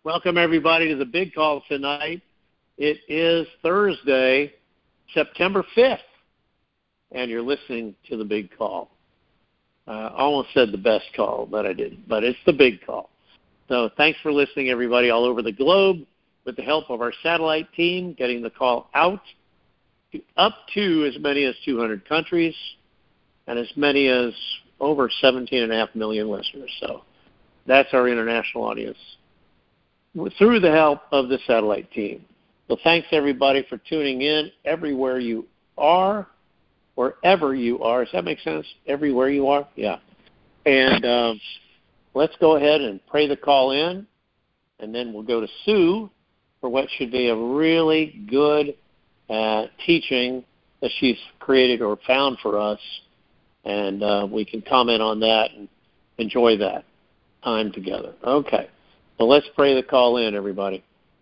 Welcome, everybody, to the big call tonight. It is Thursday, September 5th, and you're listening to the big call. I almost said the best call, but I didn't. But it's the big call. So thanks for listening, everybody, all over the globe, with the help of our satellite team, getting the call out up to as many as 200 countries and as many as over 17.5 million listeners. So that's our international audience, through the help of the satellite team. So thanks, everybody, for tuning in everywhere you are, wherever you are. Does that make sense? Everywhere you are? Yeah. And let's go ahead and pray the call in, and then we'll go to Sue for what should be a really good teaching that she's created or found for us, and we can comment on that and enjoy that time together. Okay. So let's pray the call in, everybody.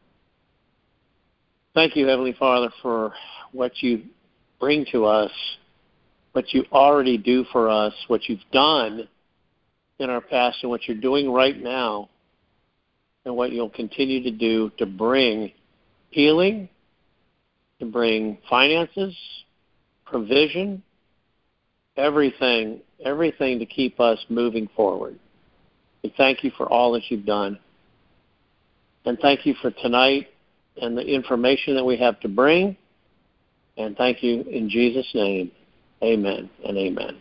Thank you, Heavenly Father, for what you bring to us, what you already do for us, what you've done in our past and what you're doing right now, and what you'll continue to do to bring healing, to bring finances, provision, everything to keep us moving forward. We thank you for all that you've done. And thank you for tonight and the information that we have to bring. And thank you in Jesus' name. Amen and amen.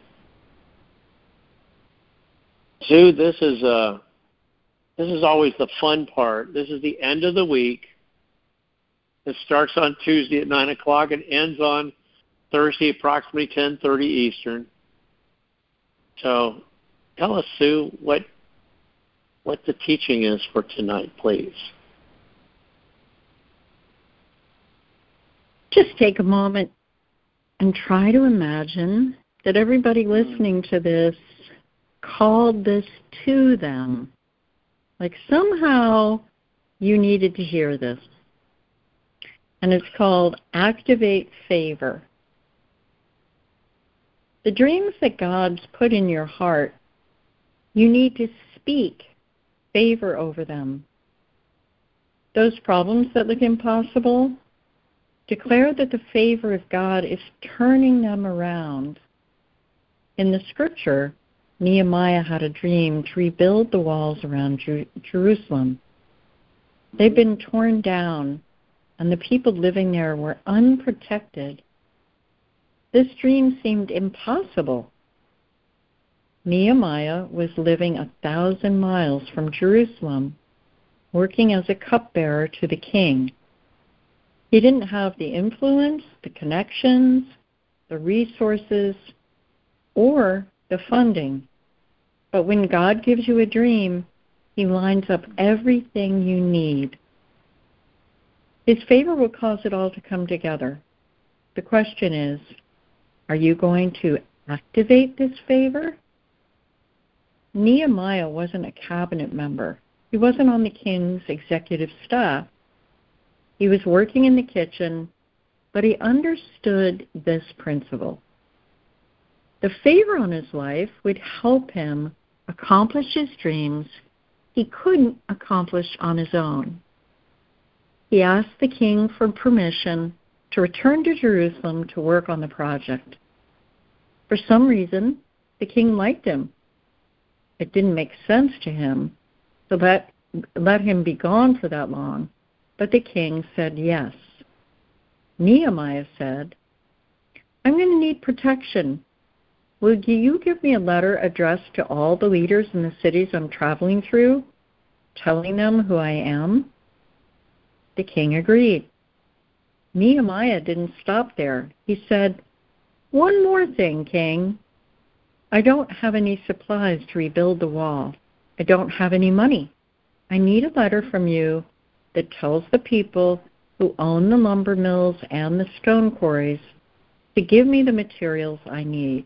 Sue, this is always the fun part. This is the end of the week. It starts on Tuesday at 9 o'clock and ends on Thursday approximately 10:30 Eastern. So tell us, Sue, what the teaching is for tonight, please. Just take a moment and try to imagine that everybody listening to this called this to them. Like somehow you needed to hear this. And it's called Activate Favor. The dreams that God's put in your heart, you need to speak favor over them. Those problems that look impossible, declare that the favor of God is turning them around. In the scripture, Nehemiah had a dream to rebuild the walls around Jerusalem. They'd been torn down, and the people living there were unprotected. This dream seemed impossible. Nehemiah was living 1,000 miles from Jerusalem, working as a cupbearer to the king. He didn't have the influence, the connections, the resources, or the funding. But when God gives you a dream, he lines up everything you need. His favor will cause it all to come together. The question is, are you going to activate this favor? Nehemiah wasn't a cabinet member. He wasn't on the king's executive staff. He was working in the kitchen, but he understood this principle. The favor on his life would help him accomplish his dreams he couldn't accomplish on his own. He asked the king for permission to return to Jerusalem to work on the project. For some reason, the king liked him. It didn't make sense to him to let him be gone for that long, but the king said yes. Nehemiah said, I'm going to need protection. Will you give me a letter addressed to all the leaders in the cities I'm traveling through, telling them who I am? The king agreed. Nehemiah didn't stop there. He said, one more thing, king. I don't have any supplies to rebuild the wall. I don't have any money. I need a letter from you that tells the people who own the lumber mills and the stone quarries to give me the materials I need.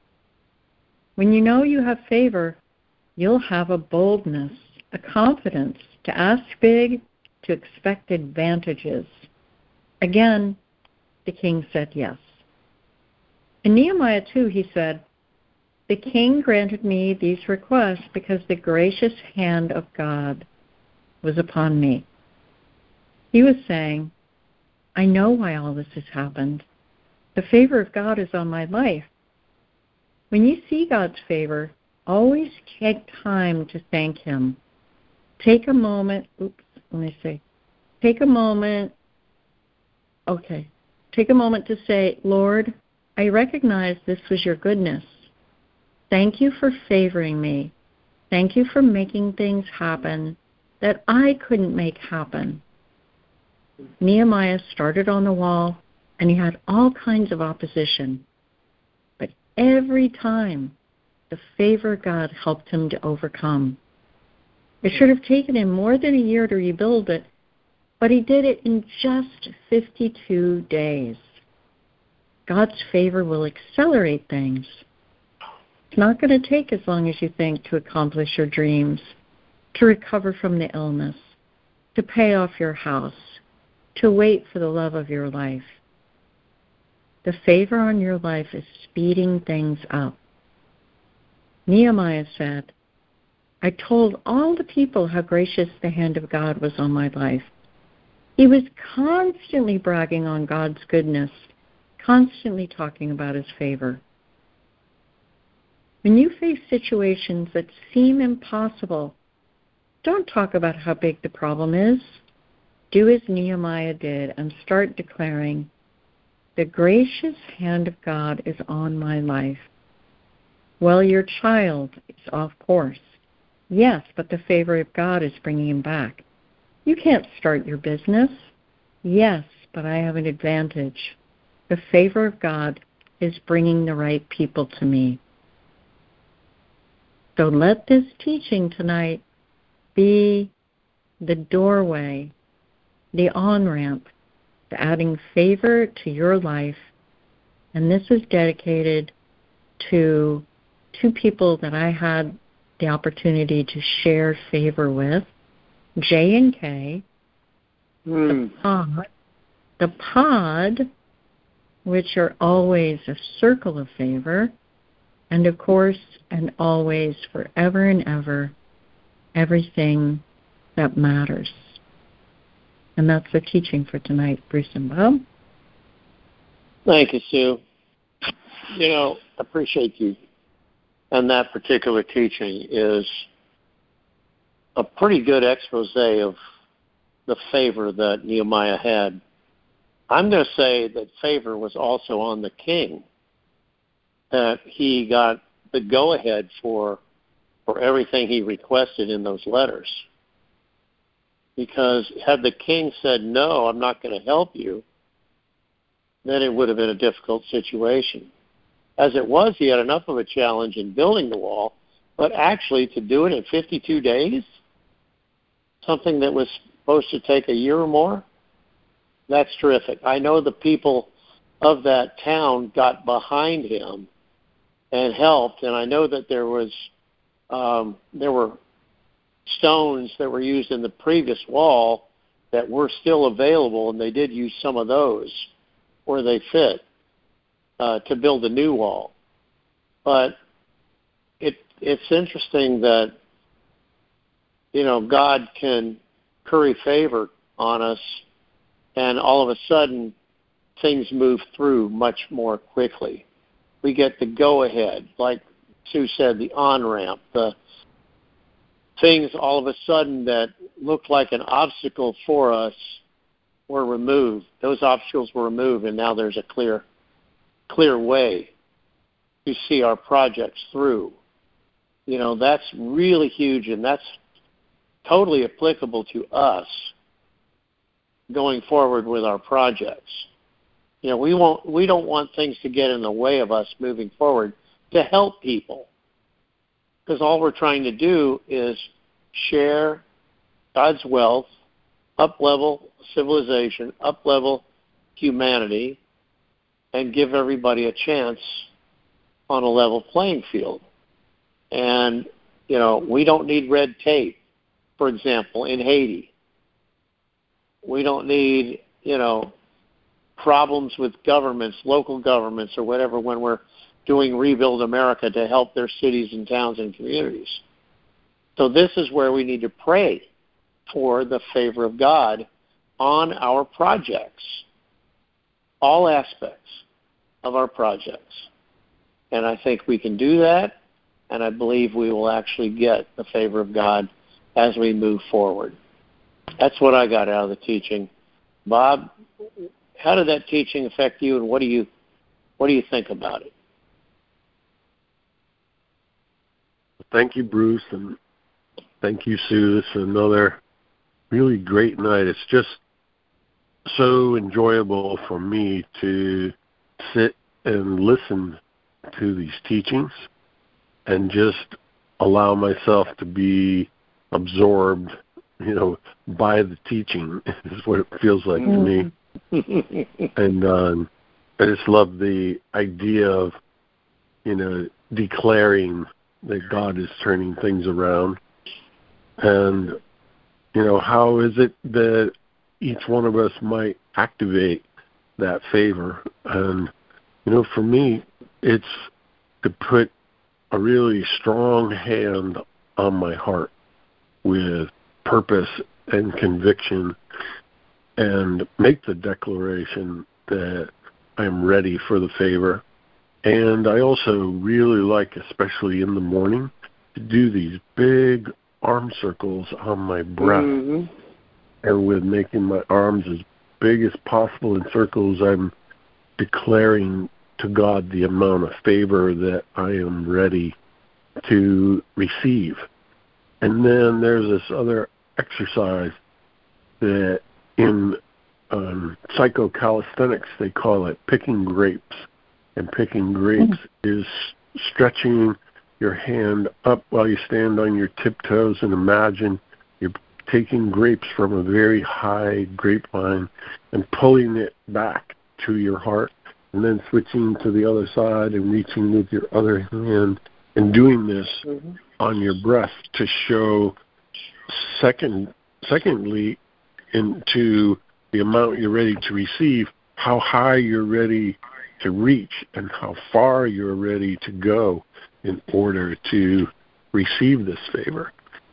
When you know you have favor, you'll have a boldness, a confidence to ask big, to expect advantages. Again, the king said yes. In Nehemiah 2, he said, the king granted me these requests because the gracious hand of God was upon me. He was saying, I know why all this has happened. The favor of God is on my life. When you see God's favor, always take time to thank Him. Take a moment, take a moment to say, Lord, I recognize this was your goodness. Thank you for favoring me. Thank you for making things happen that I couldn't make happen. Nehemiah started on the wall, and he had all kinds of opposition. But every time, the favor of God helped him to overcome. It should have taken him more than a year to rebuild it, but he did it in just 52 days. God's favor will accelerate things. It's not going to take as long as you think to accomplish your dreams, to recover from the illness, to pay off your house, to wait for the love of your life. The favor on your life is speeding things up. Nehemiah said, I told all the people how gracious the hand of God was on my life. He was constantly bragging on God's goodness, constantly talking about His favor. When you face situations that seem impossible, don't talk about how big the problem is. Do as Nehemiah did and start declaring, the gracious hand of God is on my life. Well, your child is off course. Yes, but the favor of God is bringing him back. You can't start your business. Yes, but I have an advantage. The favor of God is bringing the right people to me. So let this teaching tonight be the doorway, the on-ramp to adding favor to your life. And this is dedicated to two people that I had the opportunity to share favor with, J and K, the pod, which are always a circle of favor, and of course, and always, forever and ever, everything that matters. And that's the teaching for tonight, Bruce and Bob. Thank you, Sue. Appreciate you. And that particular teaching is a pretty good expose of the favor that Nehemiah had. I'm going to say that favor was also on the king, that he got the go-ahead for everything he requested in those letters. Because had the king said, no, I'm not going to help you, then it would have been a difficult situation. As it was, he had enough of a challenge in building the wall, but actually to do it in 52 days, something that was supposed to take a year or more, that's terrific. I know the people of that town got behind him and helped, and I know that there were stones that were used in the previous wall that were still available, and they did use some of those where they fit to build a new wall. But it's interesting that, God can curry favor on us, and all of a sudden things move through much more quickly. We get the go-ahead, like Sue said, the on-ramp, the things all of a sudden that looked like an obstacle for us were removed. Those obstacles were removed, and now there's a clear way to see our projects through. That's really huge, and that's totally applicable to us going forward with our projects. We don't want things to get in the way of us moving forward to help people, because all we're trying to do is share God's wealth, up-level civilization, up-level humanity, and give everybody a chance on a level playing field. And, we don't need red tape, for example, in Haiti. We don't need, problems with governments, local governments or whatever, when we're doing Rebuild America to help their cities and towns and communities. So this is where we need to pray for the favor of God on our projects, all aspects of our projects. And I think we can do that, and I believe we will actually get the favor of God as we move forward. That's what I got out of the teaching. Bob, how did that teaching affect you, and what do you think about it? Thank you, Bruce, and thank you, Sue. This is another really great night. It's just so enjoyable for me to sit and listen to these teachings and just allow myself to be absorbed, by the teaching is what it feels like to me. And I just love the idea of, declaring that God is turning things around. And, how is it that each one of us might activate that favor? And, for me, it's to put a really strong hand on my heart with purpose and conviction and make the declaration that I'm ready for the favor. And I also really like, especially in the morning, to do these big arm circles on my breath. Mm-hmm. And with making my arms as big as possible in circles, I'm declaring to God the amount of favor that I am ready to receive. And then there's this other exercise that in psychocalisthenics they call it picking grapes. And picking grapes is stretching your hand up while you stand on your tiptoes and imagine you're taking grapes from a very high grapevine and pulling it back to your heart, and then switching to the other side and reaching with your other hand and doing this on your breath to show secondly into the amount you're ready to receive, how high you're ready to reach and how far you're ready to go in order to receive this favor.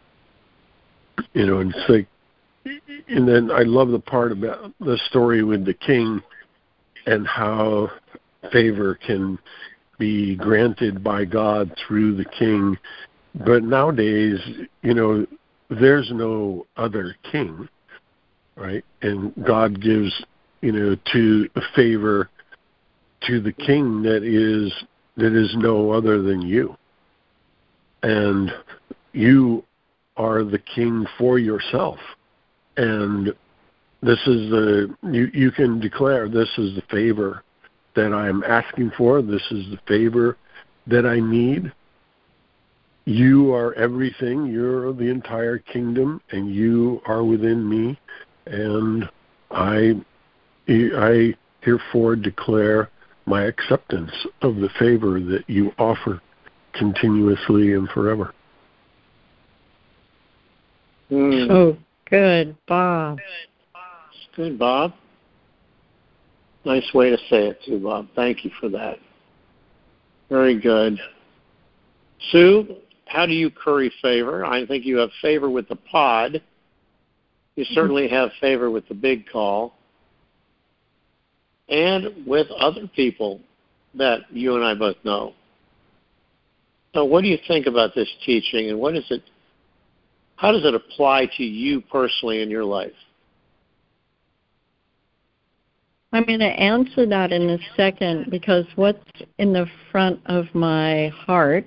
And it's like, and then I love the part about the story with the king and how favor can be granted by God through the king. But nowadays, there's no other king, right? And God gives, to a favor to the king that is no other than you. And you are the king for yourself. And this is you can declare, this is the favor that I am asking for. This is the favor that I need. You are everything. You're the entire kingdom, and you are within me. And I herefore declare my acceptance of the favor that you offer continuously and forever. Oh, good, Bob. Good, Bob. Nice way to say it, too, Bob. Thank you for that. Very good. Sue, how do you curry favor? I think you have favor with the pod. You certainly have favor with the big call. And with other people that you and I both know. So what do you think about this teaching, and how does it apply to you personally in your life? I'm going to answer that in a second, because what's in the front of my heart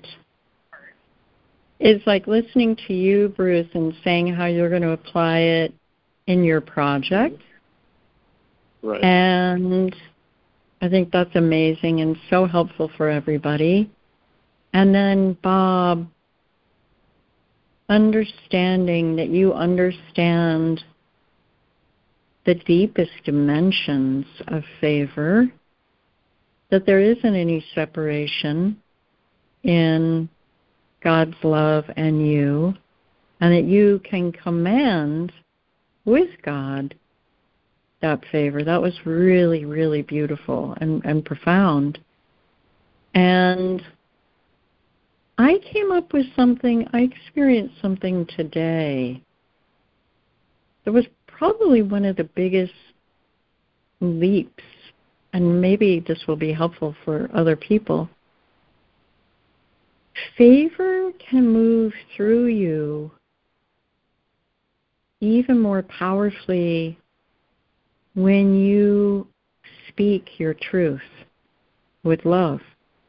is like listening to you, Bruce, and saying how you're going to apply it in your project. Right. And I think that's amazing and so helpful for everybody. And then, Bob, understanding that you understand the deepest dimensions of favor, that there isn't any separation in God's love and you, and that you can command with God that favor. That was really, really beautiful and profound. And I came up with something, I experienced something today It was probably one of the biggest leaps, and maybe this will be helpful for other people. Favor can move through you even more powerfully when you speak your truth with love.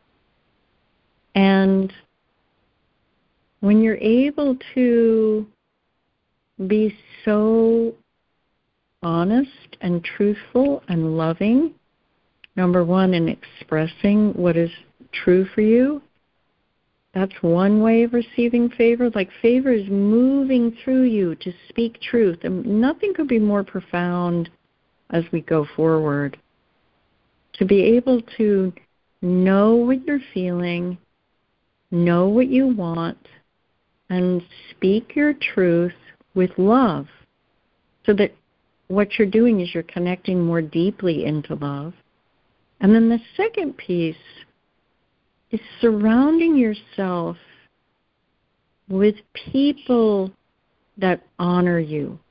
And when you're able to be so honest and truthful and loving, number one, in expressing what is true for you, that's one way of receiving favor. Like, favor is moving through you to speak truth. And nothing could be more profound as we go forward. To be able to know what you're feeling, know what you want, and speak your truth with love. So that what you're doing is you're connecting more deeply into love. And then the second piece is surrounding yourself with people that honor you,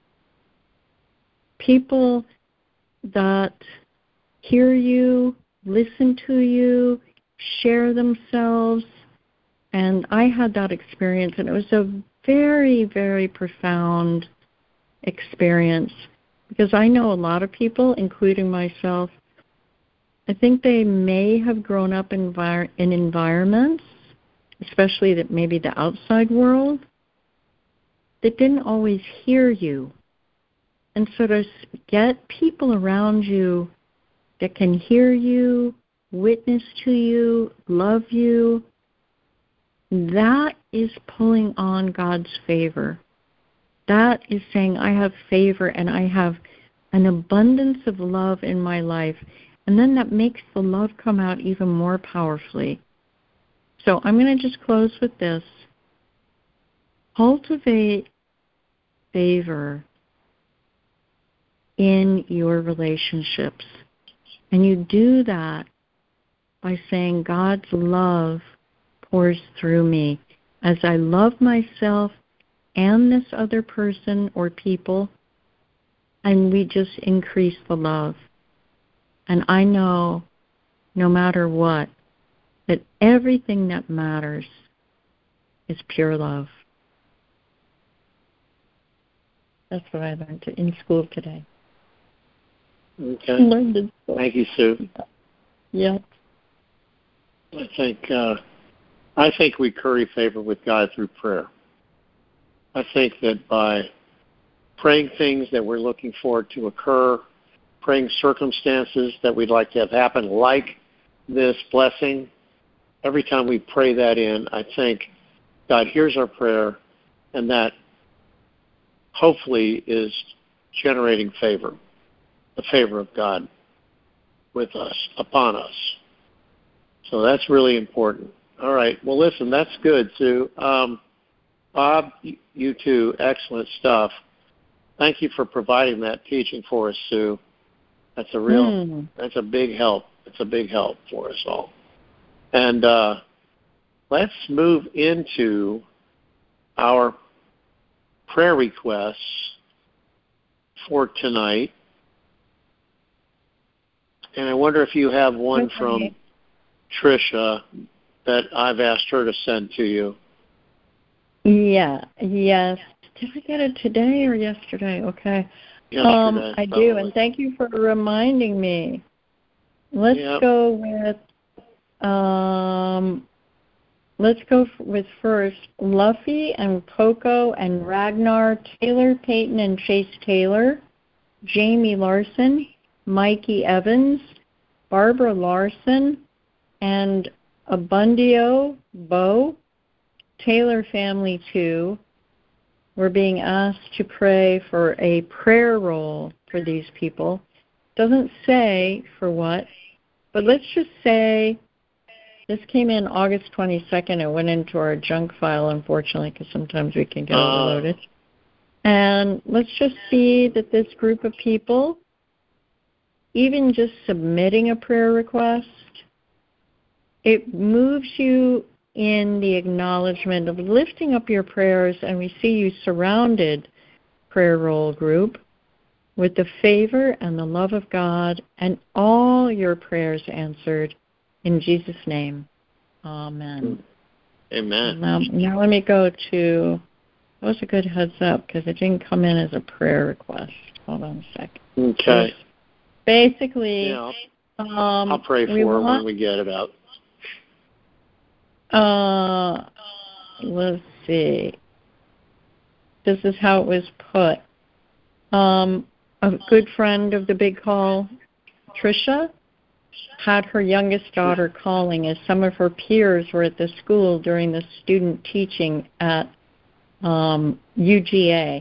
people that hear you, listen to you, share themselves. And I had that experience, and it was a very, very profound experience, because I know a lot of people, including myself, I think they may have grown up in environments, especially that maybe the outside world, that didn't always hear you. And so to get people around you that can hear you, witness to you, love you, that is pulling on God's favor. That is saying, I have favor and I have an abundance of love in my life. And then that makes the love come out even more powerfully. So I'm going to just close with this. Cultivate favor in your relationships. And you do that by saying, God's love pours through me. As I love myself and this other person or people, and we just increase the love. And I know, no matter what, that everything that matters is pure love. That's what I learned in school today. Okay. I learned in school. Thank you, Sue. Yeah. I think we curry favor with God through prayer. I think that by praying things that we're looking for to occur, praying circumstances that we'd like to have happen, like this blessing, every time we pray that in, I think God hears our prayer, and that hopefully is generating favor, the favor of God with us, upon us. So that's really important. All right. Well, listen, that's good, Sue. Bob, you too, excellent stuff. Thank you for providing that teaching for us, Sue. That's a big help. It's a big help for us all. And let's move into our prayer requests for tonight. And I wonder if you have one from Tricia that I've asked her to send to you. Yes. Did I get it today or yesterday? Okay. Yesterday, I do, and thank you for reminding me. Let's go with first Luffy and Coco and Ragnar, Taylor Payton and Chase Taylor, Jamie Larson, Mikey Evans, Barbara Larson, and Abundio Bo, Taylor Family 2. We're being asked to pray for a prayer roll for these people. Doesn't say for what, but let's just say this came in August 22nd. It went into our junk file, unfortunately, because sometimes we can get overloaded. And let's just see that this group of people, even just submitting a prayer request, it moves you in the acknowledgement of lifting up your prayers, and we see you surrounded prayer roll group with the favor and the love of God and all your prayers answered. In Jesus' name, amen. Amen. Now let me go to, that was a good heads up because it didn't come in as a prayer request. Hold on a second. Okay. Basically, yeah, I'll pray for it when we get it out. Let's see. This is how it was put. A good friend of the big call, Tricia, had her youngest daughter calling as some of her peers were at the school during the student teaching at UGA.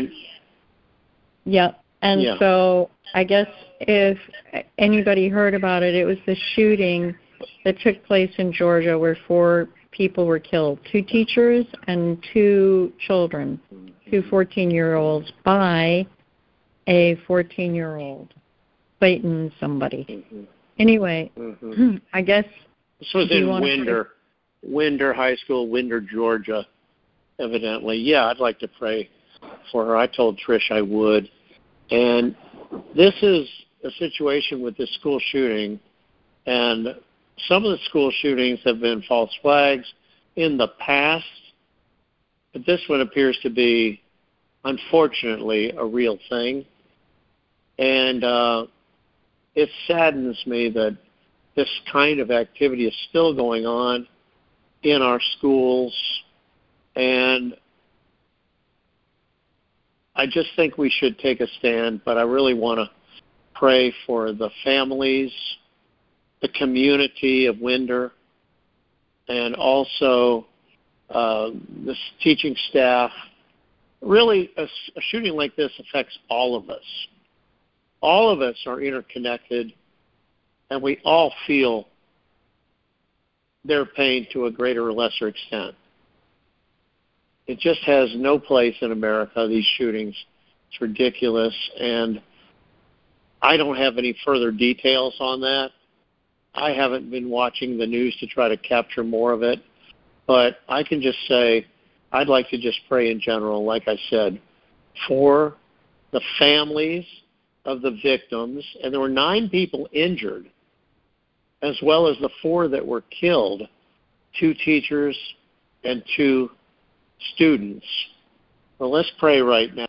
So I guess if anybody heard about it, it was the shooting that took place in Georgia where 4 people were killed, 2 teachers and 2 children, 2 14-year-olds by a 14-year-old, Clayton somebody. Mm-hmm. Anyway, I guess this was in Winder High School, Winder, Georgia, evidently. Yeah, I'd like to pray for her. I told Trish I would. And this is a situation with this school shooting, and some of the school shootings have been false flags in the past, but this one appears to be, unfortunately, a real thing. And it saddens me that this kind of activity is still going on in our schools, and I just think we should take a stand, but I really want to pray for the families, the community of Winder, and also the teaching staff. Really, a shooting like this affects all of us. All of us are interconnected, and we all feel their pain to a greater or lesser extent. It just has no place in America, these shootings. It's ridiculous, and I don't have any further details on that. I haven't been watching the news to try to capture more of it, but I can just say I'd like to just pray in general, like I said, for the families of the victims, and there were 9 people injured, as well as the 4 that were killed, 2 teachers and 2 students. Well, let's pray right now.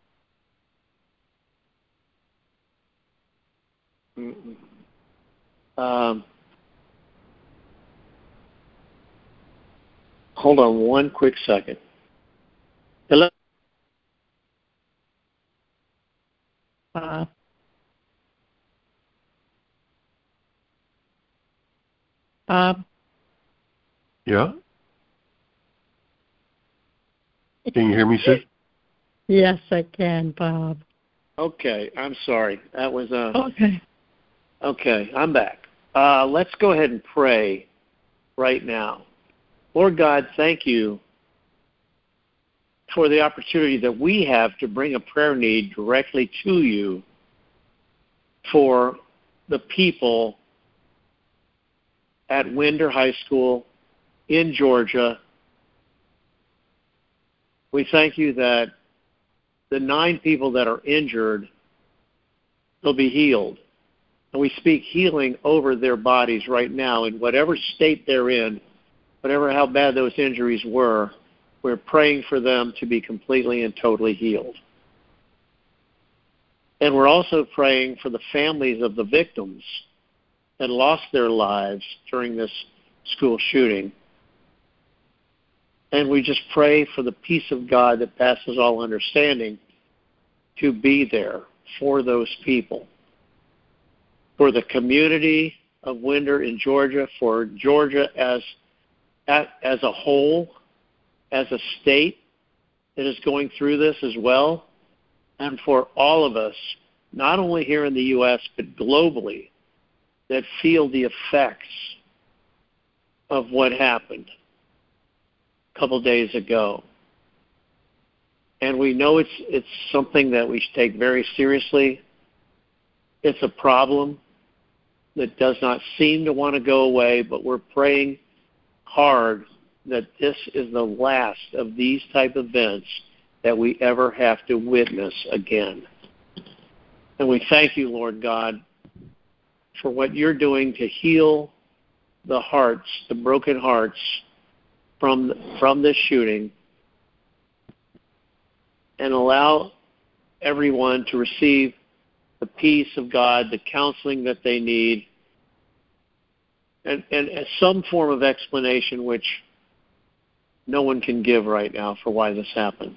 Hold on one quick second. Hello? Bob? Yeah? Can you hear me, sis? Yes, I can, Bob. Okay, I'm sorry. That was Okay. Okay, I'm back. Let's go ahead and pray right now. Lord God, thank you for the opportunity that we have to bring a prayer need directly to you for the people at Winder High School in Georgia. We thank you that the 9 people that are injured will be healed. And we speak healing over their bodies right now in whatever state they're in, whatever how bad those injuries were. We're praying for them to be completely and totally healed. And we're also praying for the families of the victims that lost their lives during this school shooting. And we just pray for the peace of God that passes all understanding to be there for those people, for the community of Winder in Georgia, for Georgia as a whole, as a state that is going through this as well, and for all of us, not only here in the U.S., but globally, that feel the effects of what happened a couple days ago. And we know it's something that we should take very seriously. It's a problem that does not seem to want to go away, but we're praying hard that this is the last of these type of events that we ever have to witness again. And we thank you, Lord God, for what you're doing to heal the hearts, the broken hearts from this shooting, and allow everyone to receive the peace of God, the counseling that they need, and some form of explanation which no one can give right now for why this happened.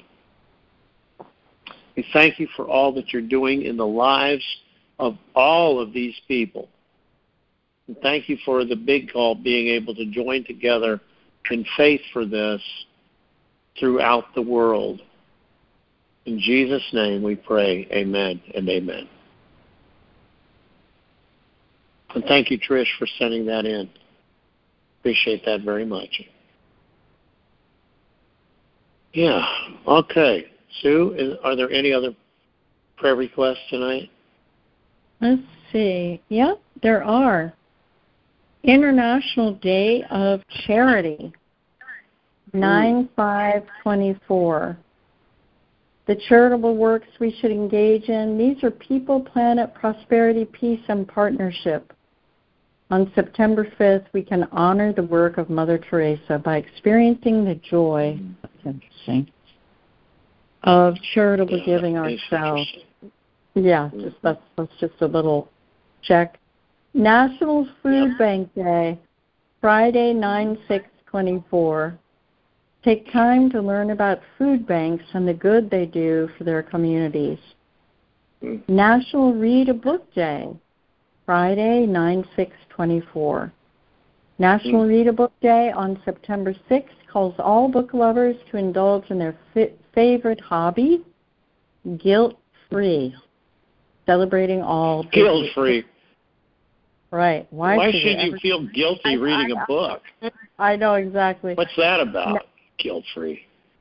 We thank you for all that you're doing in the lives of all of these people. And thank you for the Big Call being able to join together in faith for this throughout the world. In Jesus' name we pray, amen and amen. And thank you, Trish, for sending that in. Appreciate that very much. Yeah, okay. Sue, are there any other prayer requests tonight? Let's see. Yep, there are. International Day of Charity, 9/5/24. The charitable works we should engage in, these are people, planet, prosperity, peace, and partnership. On September 5th, we can honor the work of Mother Teresa by experiencing the joy, that's interesting, of charitable giving ourselves. Yeah, that's just a little check. National Food Bank Day, Friday, 9/6/24. Take time to learn about food banks and the good they do for their communities. National Read a Book Day, Friday, 9/6/24. National Read a Book Day on September 6th calls all book lovers to indulge in their favorite hobby, guilt-free, celebrating all. Guilt-free. Right. Why should you feel guilty reading a book? I know exactly. What's that about? Guilt-free.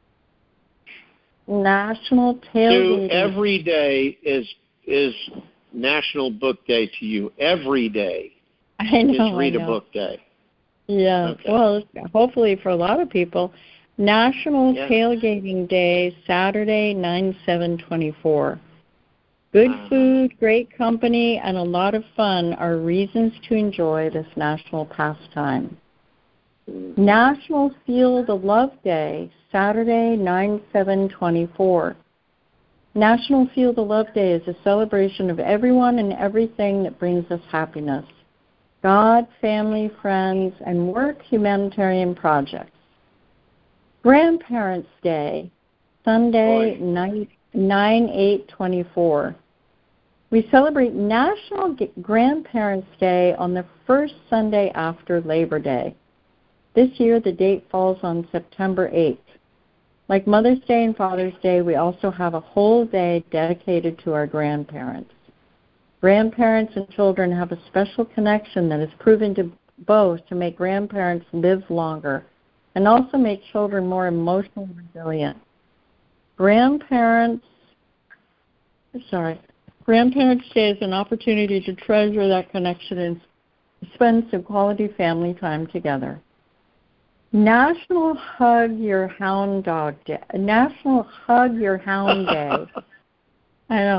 National Tailgating. So every day is National Book Day to you. Every day is Read a Book Day. Yeah. Okay. Well, hopefully for a lot of people. National Tailgating Day, Saturday, 9/7/24. Good food, great company, and a lot of fun are reasons to enjoy this national pastime. National Feel the Love Day, Saturday, 9/7/24. National Feel the Love Day is a celebration of everyone and everything that brings us happiness. God, family, friends, and work humanitarian projects. Grandparents' Day, Sunday, 9/8/24. We celebrate National Grandparents' Day on the first Sunday after Labor Day. This year, the date falls on September 8th. Like Mother's Day and Father's Day, we also have a whole day dedicated to our grandparents. Grandparents and children have a special connection that is proven to both to make grandparents live longer and also make children more emotionally resilient. Grandparents Day is an opportunity to treasure that connection and spend some quality family time together. National Hug Your Hound Dog Day. National Hug Your Hound Day. I know.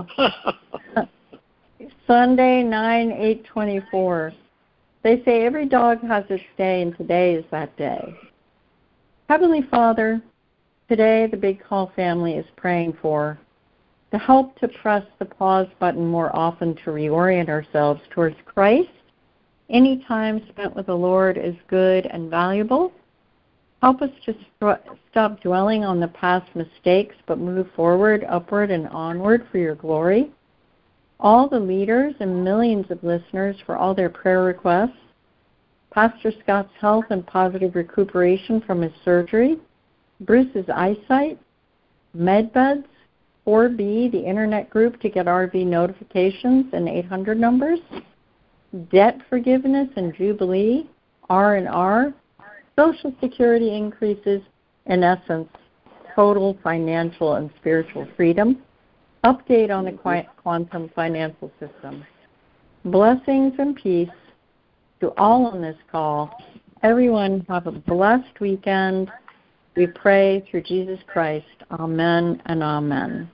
Sunday, 9/8/24. They say every dog has its day, and today is that day. Heavenly Father, today the Big Call family is praying for the help to press the pause button more often to reorient ourselves towards Christ. Any time spent with the Lord is good and valuable. Help us to stop dwelling on the past mistakes, but move forward, upward, and onward for your glory. All the leaders and millions of listeners for all their prayer requests. Pastor Scott's health and positive recuperation from his surgery. Bruce's eyesight. MedBuds. 4B, the internet group to get RV notifications and 800 numbers. Debt forgiveness and Jubilee. R&R. Social Security increases, in essence, total financial and spiritual freedom. Update on the quantum financial system. Blessings and peace to all on this call. Everyone have a blessed weekend, We pray through Jesus Christ. Amen and amen.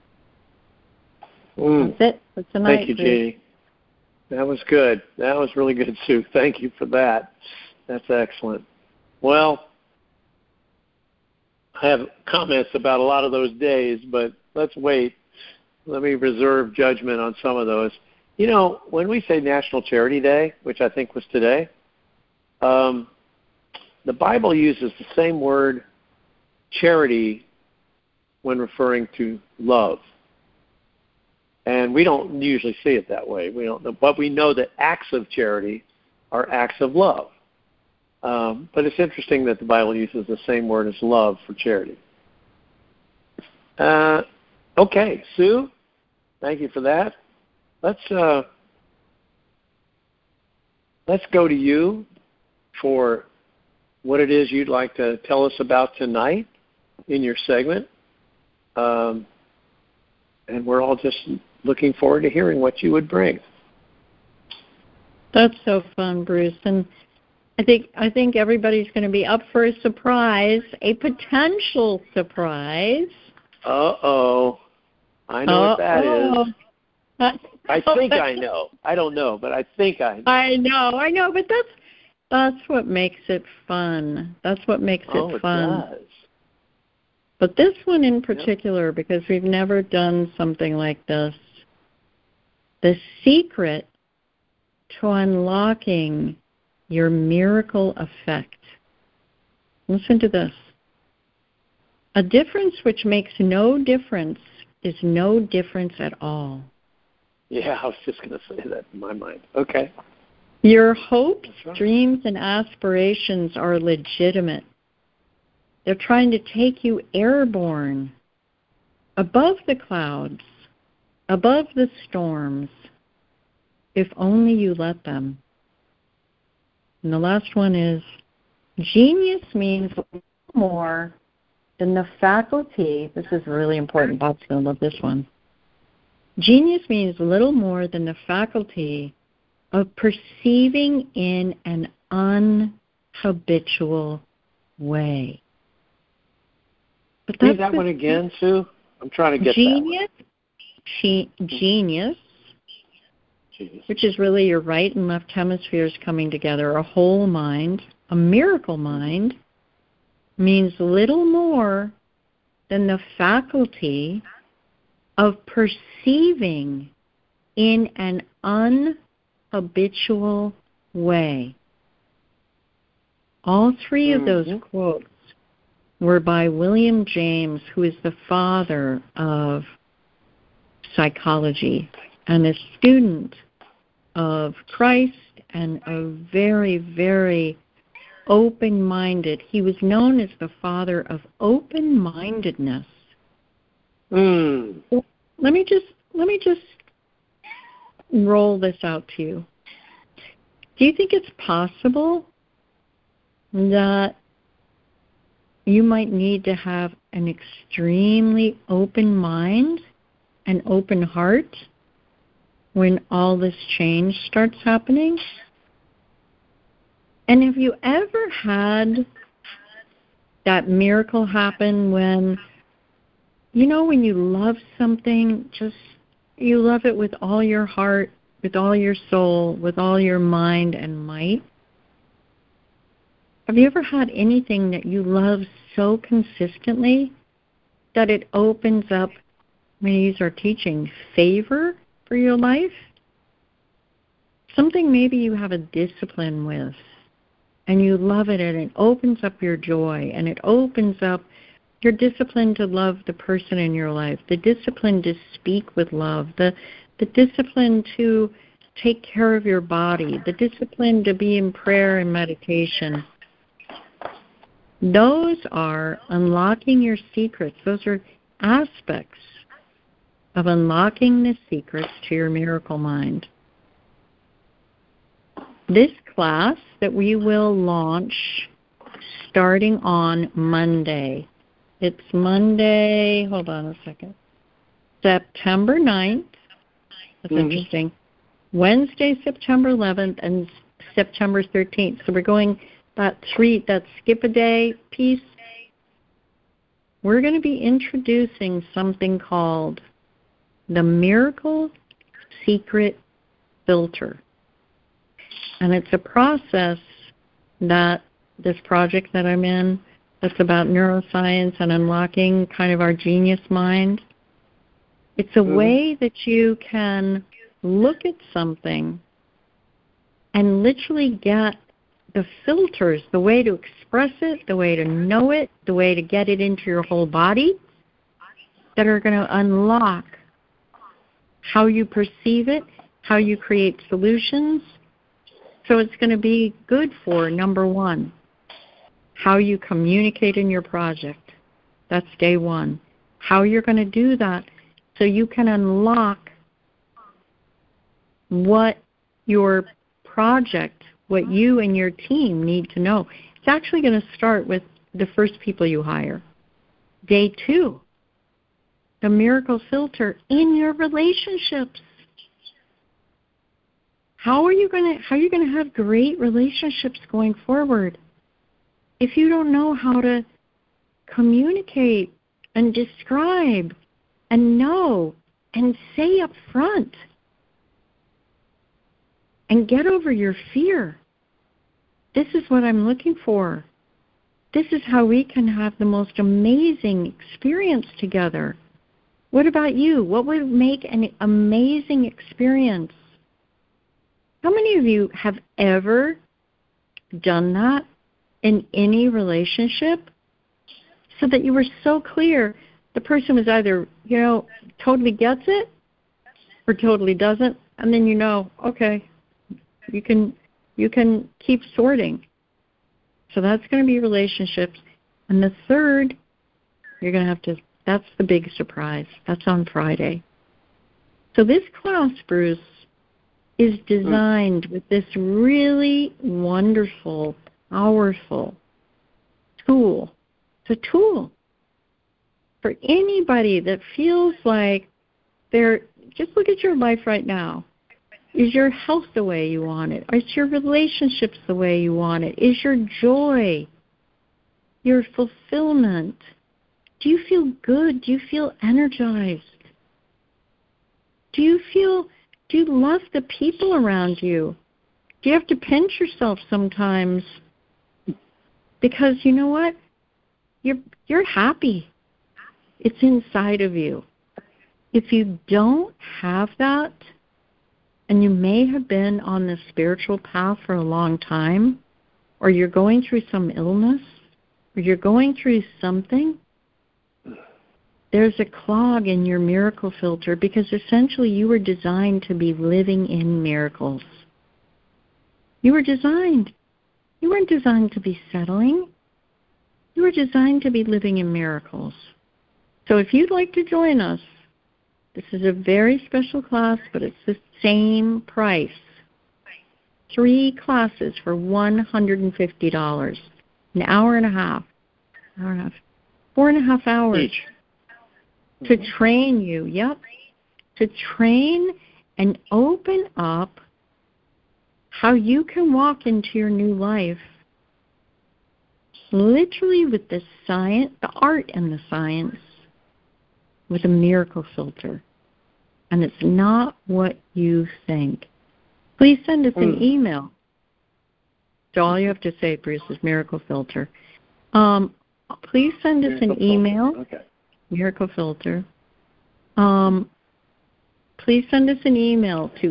That's it for tonight. Thank you, Jeannie. That was good. That was really good, Sue. Thank you for that. That's excellent. Well, I have comments about a lot of those days, but let's wait. Let me reserve judgment on some of those. You know, when we say National Charity Day, which I think was today, the Bible uses the same word, charity, when referring to love. And we don't usually see it that way. We don't know, but we know that acts of charity are acts of love. But it's interesting that the Bible uses the same word as love for charity. Okay, Sue, thank you for that. Let's go to you for what it is you'd like to tell us about tonight in your segment. And we're all just looking forward to hearing what you would bring. That's so fun, Bruce. And I think everybody's going to be up for a surprise, a potential surprise. Uh-oh. I know what that is. I think I know. I don't know, but I think I know. I know, but that's what makes it fun. That's what makes it fun. It does. But this one in particular, because we've never done something like this, the secret to unlocking your miracle effect. Listen to this. A difference which makes no difference is no difference at all. Yeah, I was just going to say that in my mind. Okay. Your hopes, dreams, and aspirations are legitimate. They're trying to take you airborne, above the clouds, above the storms, if only you let them. And the last one is, genius means more than the faculty. This is really important. Bob's going to love this one. Genius means little more than the faculty of perceiving in an unhabitual way. But read that one again, Sue. I'm trying to get genius, that one. Genius, which is really your right and left hemispheres coming together, a whole mind, a miracle mind, means little more than the faculty of perceiving in an unhabitual way. All three of those quotes were by William James, who is the father of psychology and a student of Christ and a very, very open-minded. He was known as the father of open-mindedness. Let me just roll this out to you. Do you think it's possible that you might need to have an extremely open mind, an open heart, when all this change starts happening? And have you ever had that miracle happen when, when you love something, just you love it with all your heart, with all your soul, with all your mind and might? Have you ever had anything that you love so consistently that it opens up, I'm going to use our teaching, favor for your life? Something maybe you have a discipline with, and you love it, and it opens up your joy, and it opens up your discipline to love the person in your life, the discipline to speak with love, the discipline to take care of your body, the discipline to be in prayer and meditation. Those are unlocking your secrets. Those are aspects of unlocking the secrets to your miracle mind. This class that we will launch starting on Monday. It's Monday, hold on a second, September 9th. That's interesting. Wednesday, September 11th, and September 13th. So we're going that skip a day piece. we're going to be introducing something called the Miracle Secret Filter. And it's a process that this project that I'm in, that's about neuroscience and unlocking kind of our genius mind. It's a way that you can look at something and literally get the filters, the way to express it, the way to know it, the way to get it into your whole body, that are going to unlock how you perceive it, how you create solutions. So it's going to be good for, number one, how you communicate in your project. That's day one. How you're going to do that so you can unlock what your project, what you and your team need to know. It's actually going to start with the first people you hire. Day two, the miracle filter in your relationships. How are you going to have great relationships going forward if you don't know how to communicate and describe and know and say up front and get over your fear? This is what I'm looking for. This is how we can have the most amazing experience together. What about you? What would make an amazing experience? How many of you have ever done that in any relationship so that you were so clear the person was either, totally gets it or totally doesn't, and then okay, you can keep sorting. So that's going to be relationships. And the third, you're going to have to, that's the big surprise. That's on Friday. So this class, Bruce, is designed with this really wonderful, powerful tool. It's a tool for anybody that feels like just look at your life right now. Is your health the way you want it? Is your relationships the way you want it? Is your joy, your fulfillment? Do you feel good? Do you feel energized? Do you love the people around you? Do you have to pinch yourself sometimes? Because you know what? You're happy. It's inside of you. If you don't have that, and you may have been on the spiritual path for a long time, or you're going through some illness, or you're going through something, there's a clog in your miracle filter because essentially you were designed to be living in miracles. You were designed. You weren't designed to be settling. You were designed to be living in miracles. So if you'd like to join us, this is a very special class, but it's the same price. 3 classes for $150. An hour and a half. 4.5 hours. Each. To train you, to train and open up how you can walk into your new life literally with the science, the art and the science, with a miracle filter. And it's not what you think. Please send us an email. So all you have to say, Bruce, is miracle filter. Please send us an email. Okay. Miracle filter. Please send us an email to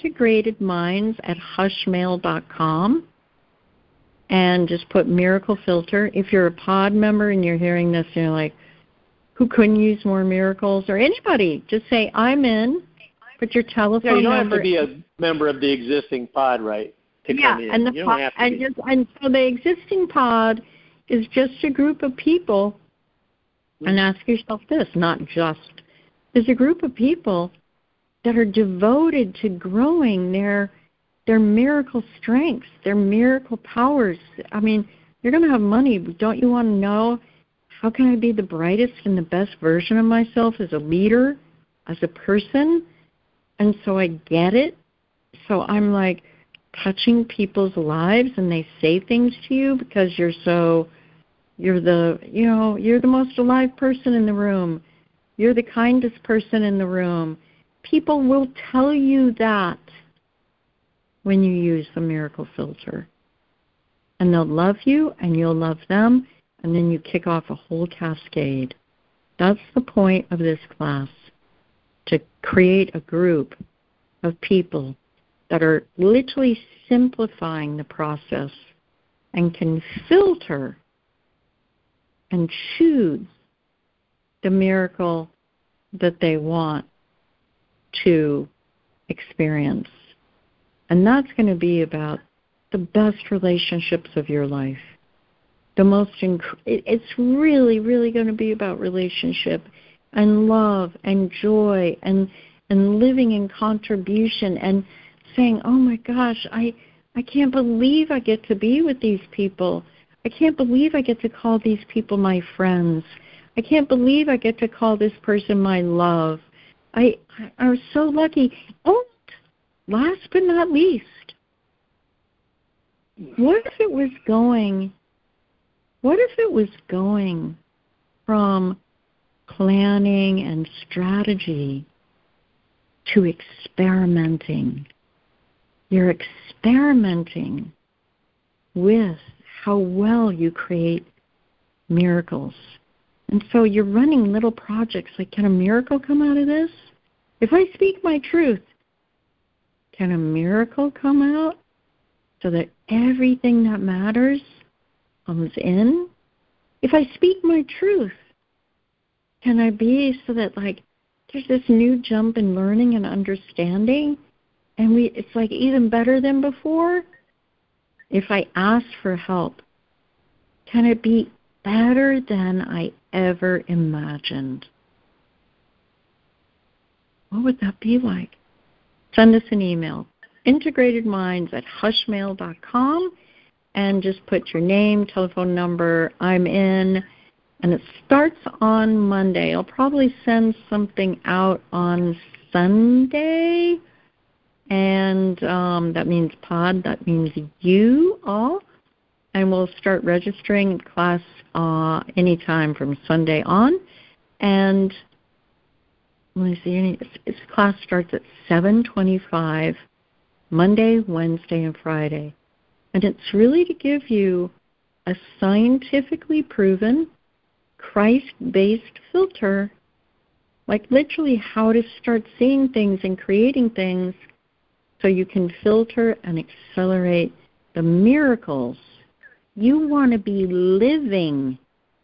integratedminds@hushmail.com and just put miracle filter. If you're a pod member and you're hearing this and you're like, who couldn't use more miracles, or anybody, just say, I'm in. Put your telephone number. You don't have to be a member of the existing pod, right, to come in. And you don't have to be. And so the existing pod is just a group of people. And ask yourself this, not just. There's a group of people that are devoted to growing their miracle strengths, their miracle powers. I mean, you're going to have money, but don't you want to know, how can I be the brightest and the best version of myself as a leader, as a person? And so I get it. So I'm like touching people's lives and they say things to you because you're so You're the most alive person in the room. You're the kindest person in the room. People will tell you that when you use the miracle filter. And they'll love you, and you'll love them, and then you kick off a whole cascade. That's the point of this class, to create a group of people that are literally simplifying the process and can filter and choose the miracle that they want to experience. And that's going to be about the best relationships of your life. It's really, really going to be about relationship and love and joy and living in contribution and saying, oh my gosh, I can't believe I get to be with these people. I can't believe I get to call these people my friends. I can't believe I get to call this person my love. I'm so lucky. Oh, last but not least, what if it was going from planning and strategy to experimenting? You're experimenting with how well you create miracles. And so you're running little projects like, can a miracle come out of this? If I speak my truth, can a miracle come out so that everything that matters comes in? If I speak my truth, can I be so that there's this new jump in learning and understanding, and it's even better than before? If I ask for help, can it be better than I ever imagined? What would that be like? Send us an email, integratedminds@hushmail.com, and just put your name, telephone number, I'm in, and it starts on Monday. I'll probably send something out on Sunday, and that means that means you all, and we'll start registering class anytime from Sunday on, and let me see, this class starts at 7:25, Monday, Wednesday, and Friday. And it's really to give you a scientifically proven, Christ-based filter, literally how to start seeing things and creating things so you can filter and accelerate the miracles you want to be living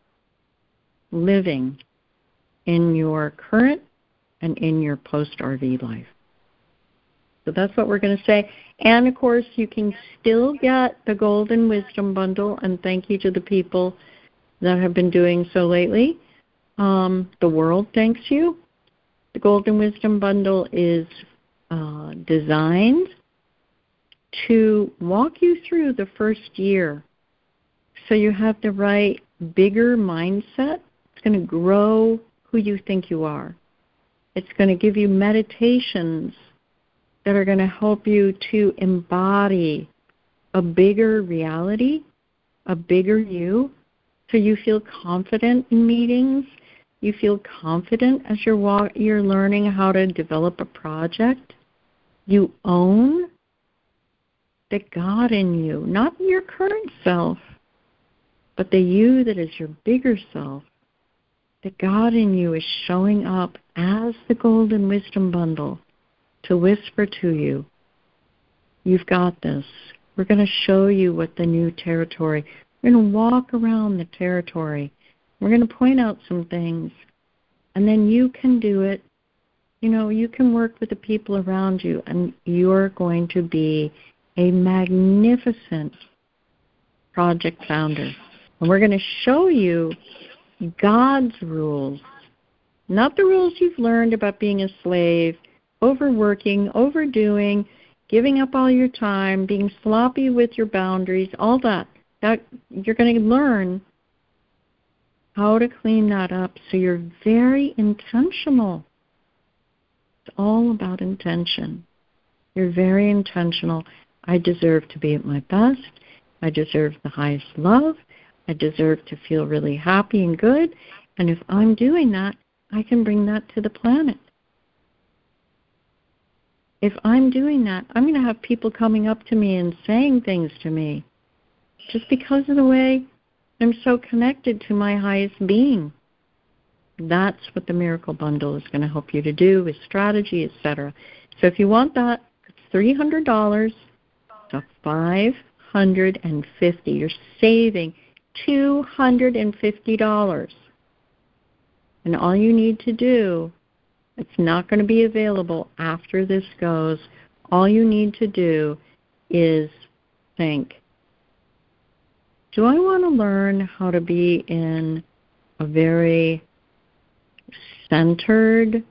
in your current and in your post-RV life. So that's what we're going to say. And, of course, you can still get the Golden Wisdom Bundle, and thank you to the people that have been doing so lately. The world thanks you. The Golden Wisdom Bundle is designed to walk you through the first year so you have the right, bigger mindset. It's going to grow who you think you are. It's going to give you meditations that are going to help you to embody a bigger reality, a bigger you, so you feel confident in meetings. You feel confident as you're learning how to develop a project. You own the God in you, not your current self, but the you that is your bigger self. The God in you is showing up as the Golden Wisdom Bundle to whisper to you, you've got this. We're going to show you what the new territory, we're going to walk around the territory. We're going to point out some things, and then you can do it. You can work with the people around you, and you're going to be a magnificent project founder. And we're going to show you God's rules, not the rules you've learned about being a slave, overworking, overdoing, giving up all your time, being sloppy with your boundaries, all that. That you're going to learn how to clean that up so you're very intentional. It's all about intention. You're very intentional. I deserve to be at my best. I deserve the highest love. I deserve to feel really happy and good. And if I'm doing that, I can bring that to the planet. If I'm doing that, I'm going to have people coming up to me and saying things to me just because of the way I'm so connected to my highest being. That's what the Miracle Bundle is going to help you to do with strategy, etc. So if you want that, it's $300 to $550. You're saving $250. And all you need to do, it's not going to be available after this goes. All you need to do is think, do I want to learn how to be in a very centered,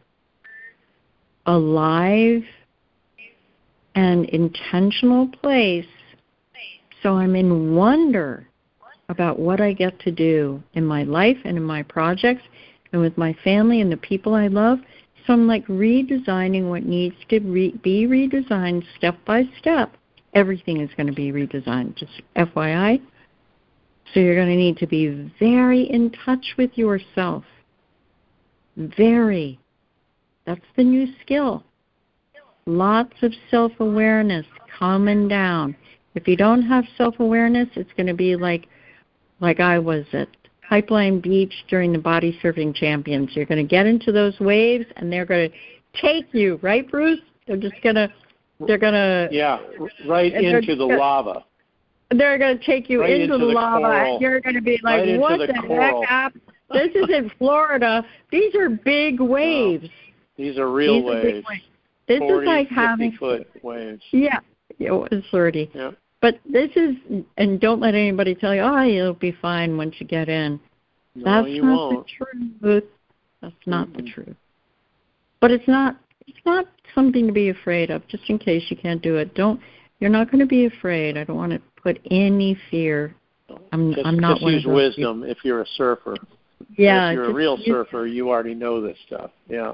alive, and intentional place so I'm in wonder about what I get to do in my life and in my projects and with my family and the people I love? So I'm like redesigning what needs to be redesigned step by step. Everything is going to be redesigned, just FYI. So you're going to need to be very in touch with yourself. Very. That's the new skill. Lots of self-awareness, calming down. If you don't have self-awareness, it's going to be like I was at Pipeline Beach during the Body Surfing Champions. You're going to get into those waves, and they're going to take you, right, Bruce? They're going to yeah, right into the lava. They're going to take you right into the lava, coral. and you're going to be like, right what the coral. heck happened? This is in Florida. These are big waves. No, these are real waves. This 40, is like having 50-foot waves. Yeah, it was 30. Yeah. But this is, and don't let anybody tell you, you'll be fine once you get in. No, That's you not won't. the truth. That's not the truth. But it's not something to be afraid of, just in case you can't do it. You're not going to be afraid. I don't want to put any fear. I'm not just one use of those wisdom people. if you're a surfer. Yeah. If you're a real surfer, you already know this stuff. Yeah.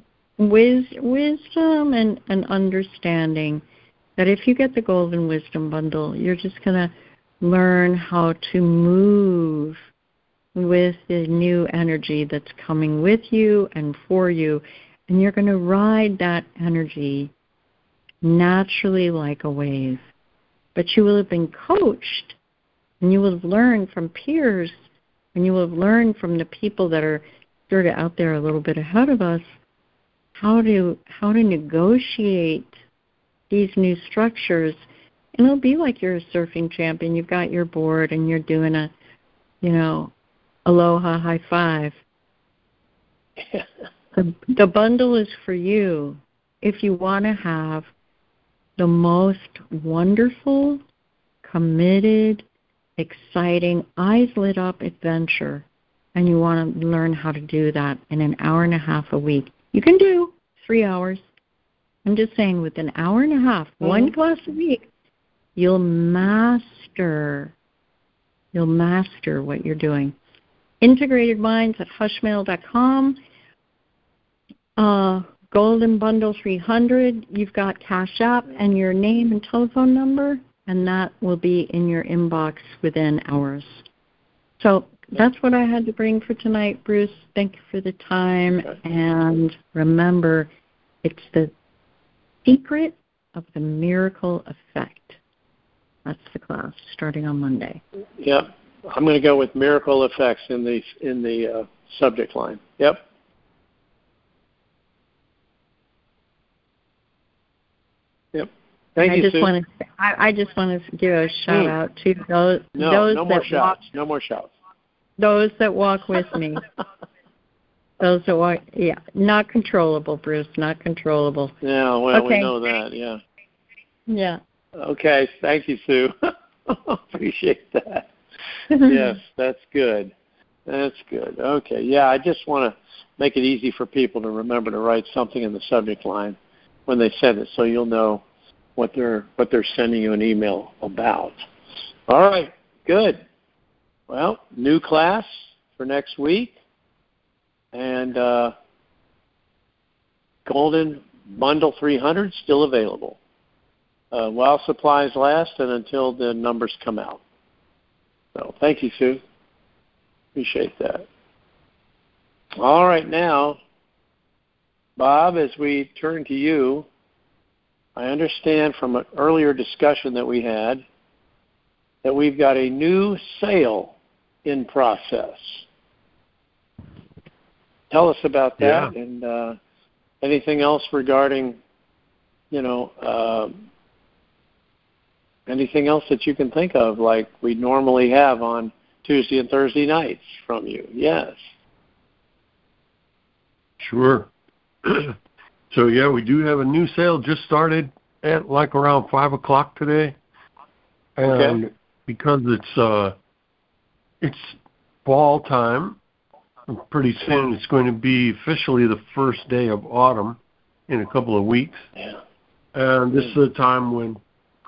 Wisdom and understanding that if you get the Golden Wisdom Bundle, you're just going to learn how to move with the new energy that's coming with you and for you, and you're going to ride that energy naturally like a wave. But you will have been coached, and you will have learned from peers, and you will have learned from the people that are sort of out there a little bit ahead of us how to negotiate these new structures. And it'll be like you're a surfing champion. You've got your board, and you're doing a, aloha high five. The bundle is for you if you want to have the most wonderful, committed, exciting, eyes lit up adventure, and you want to learn how to do that in an hour and a half a week. You can do 3 hours. I'm just saying, with an hour and a half, one class a week, you'll master what you're doing. IntegratedMinds@hushmail.com. Golden Bundle 300. You've got Cash App and your name and telephone number, and that will be in your inbox within hours. So that's what I had to bring for tonight, Bruce. Thank you for the time. Okay. And remember, it's the secret of the miracle effect. That's the class starting on Monday. Yep. I'm going to go with miracle effects in the subject line. Yep. Yep. Thank you, Sue. I just want to give a shout out to those No more that shouts. No more shouts. Those that walk with me. Those that walk, not controllable, Bruce, not controllable. Yeah, well, okay. We know that, yeah. Yeah. Okay, thank you, Sue. Appreciate that. Yes, that's good. That's good. Okay, yeah, I just want to make it easy for people to remember to write something in the subject line when they send it, so you'll know what they're sending you an email about. All right, good. Well, new class for next week, and Golden Bundle 300 still available while supplies last and until the numbers come out. So thank you, Sue. Appreciate that. All right, now, Bob, as we turn to you, I understand from an earlier discussion that we had that we've got a new sale in process. Tell us about that, and anything else regarding, anything else that you can think of, like we normally have on Tuesday and Thursday nights from you. Yes. Sure. So, we do have a new sale just started at like around 5 o'clock today. And because it's fall time, pretty soon it's going to be officially the first day of autumn in a couple of weeks. Yeah. And this is a time when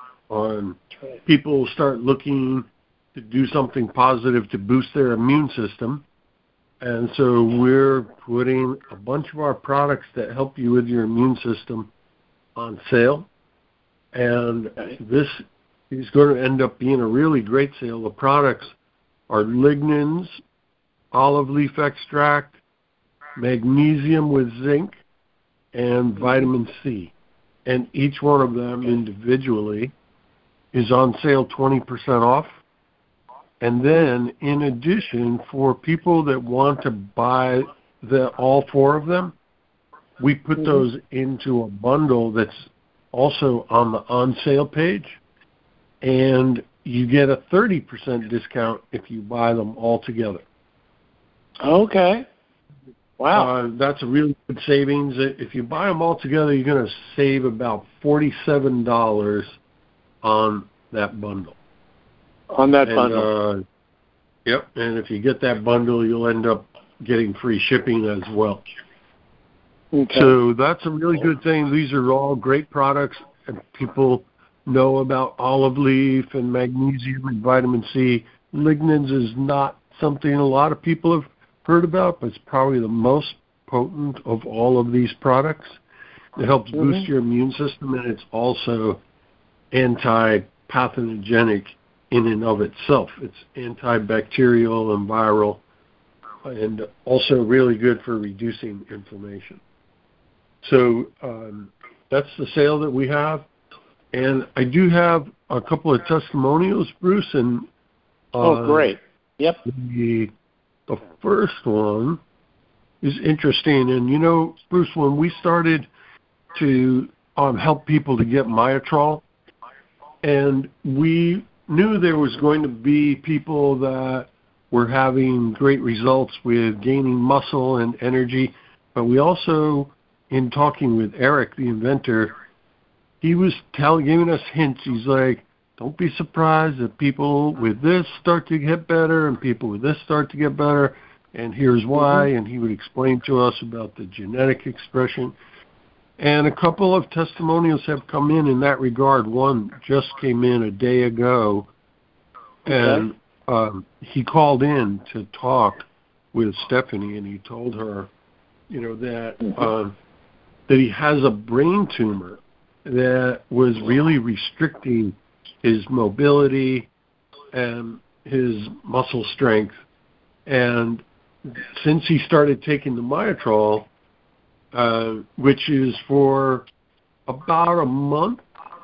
people start looking to do something positive to boost their immune system. And so we're putting a bunch of our products that help you with your immune system on sale. And this is going to end up being a really great sale. The products are lignans, olive leaf extract, magnesium with zinc, and vitamin C. And each one of them individually is on sale 20% off. And then, in addition, for people that want to buy all four of them, we put those into a bundle that's also on the on-sale page, and you get a 30% discount if you buy them all together. Okay. Wow. That's a really good savings. If you buy them all together, you're going to save about $47 on that bundle. On that bundle. Yep, and if you get that bundle, you'll end up getting free shipping as well. Okay. So that's a really good thing. These are all great products, and people know about olive leaf and magnesium and vitamin C. Lignans is not something a lot of people have heard about, but it's probably the most potent of all of these products. It helps boost your immune system, and it's also anti-pathogenic in and of itself. It's antibacterial and viral, and also really good for reducing inflammation. So that's the sale that we have. And I do have a couple of testimonials, Bruce. And great. Yep. The first one is interesting. And, Bruce, when we started to help people to get Myotrol, and we knew there was going to be people that were having great results with gaining muscle and energy, but we also, in talking with Eric, the inventor, he was giving us hints. He's like, don't be surprised if people with this start to get better and people with this start to get better, and here's why. And he would explain to us about the genetic expression. And a couple of testimonials have come in that regard. One just came in a day ago, and he called in to talk with Stephanie, and he told her, that he has a brain tumor that was really restricting his mobility and his muscle strength. And since he started taking the Myotrol, which is for about a month,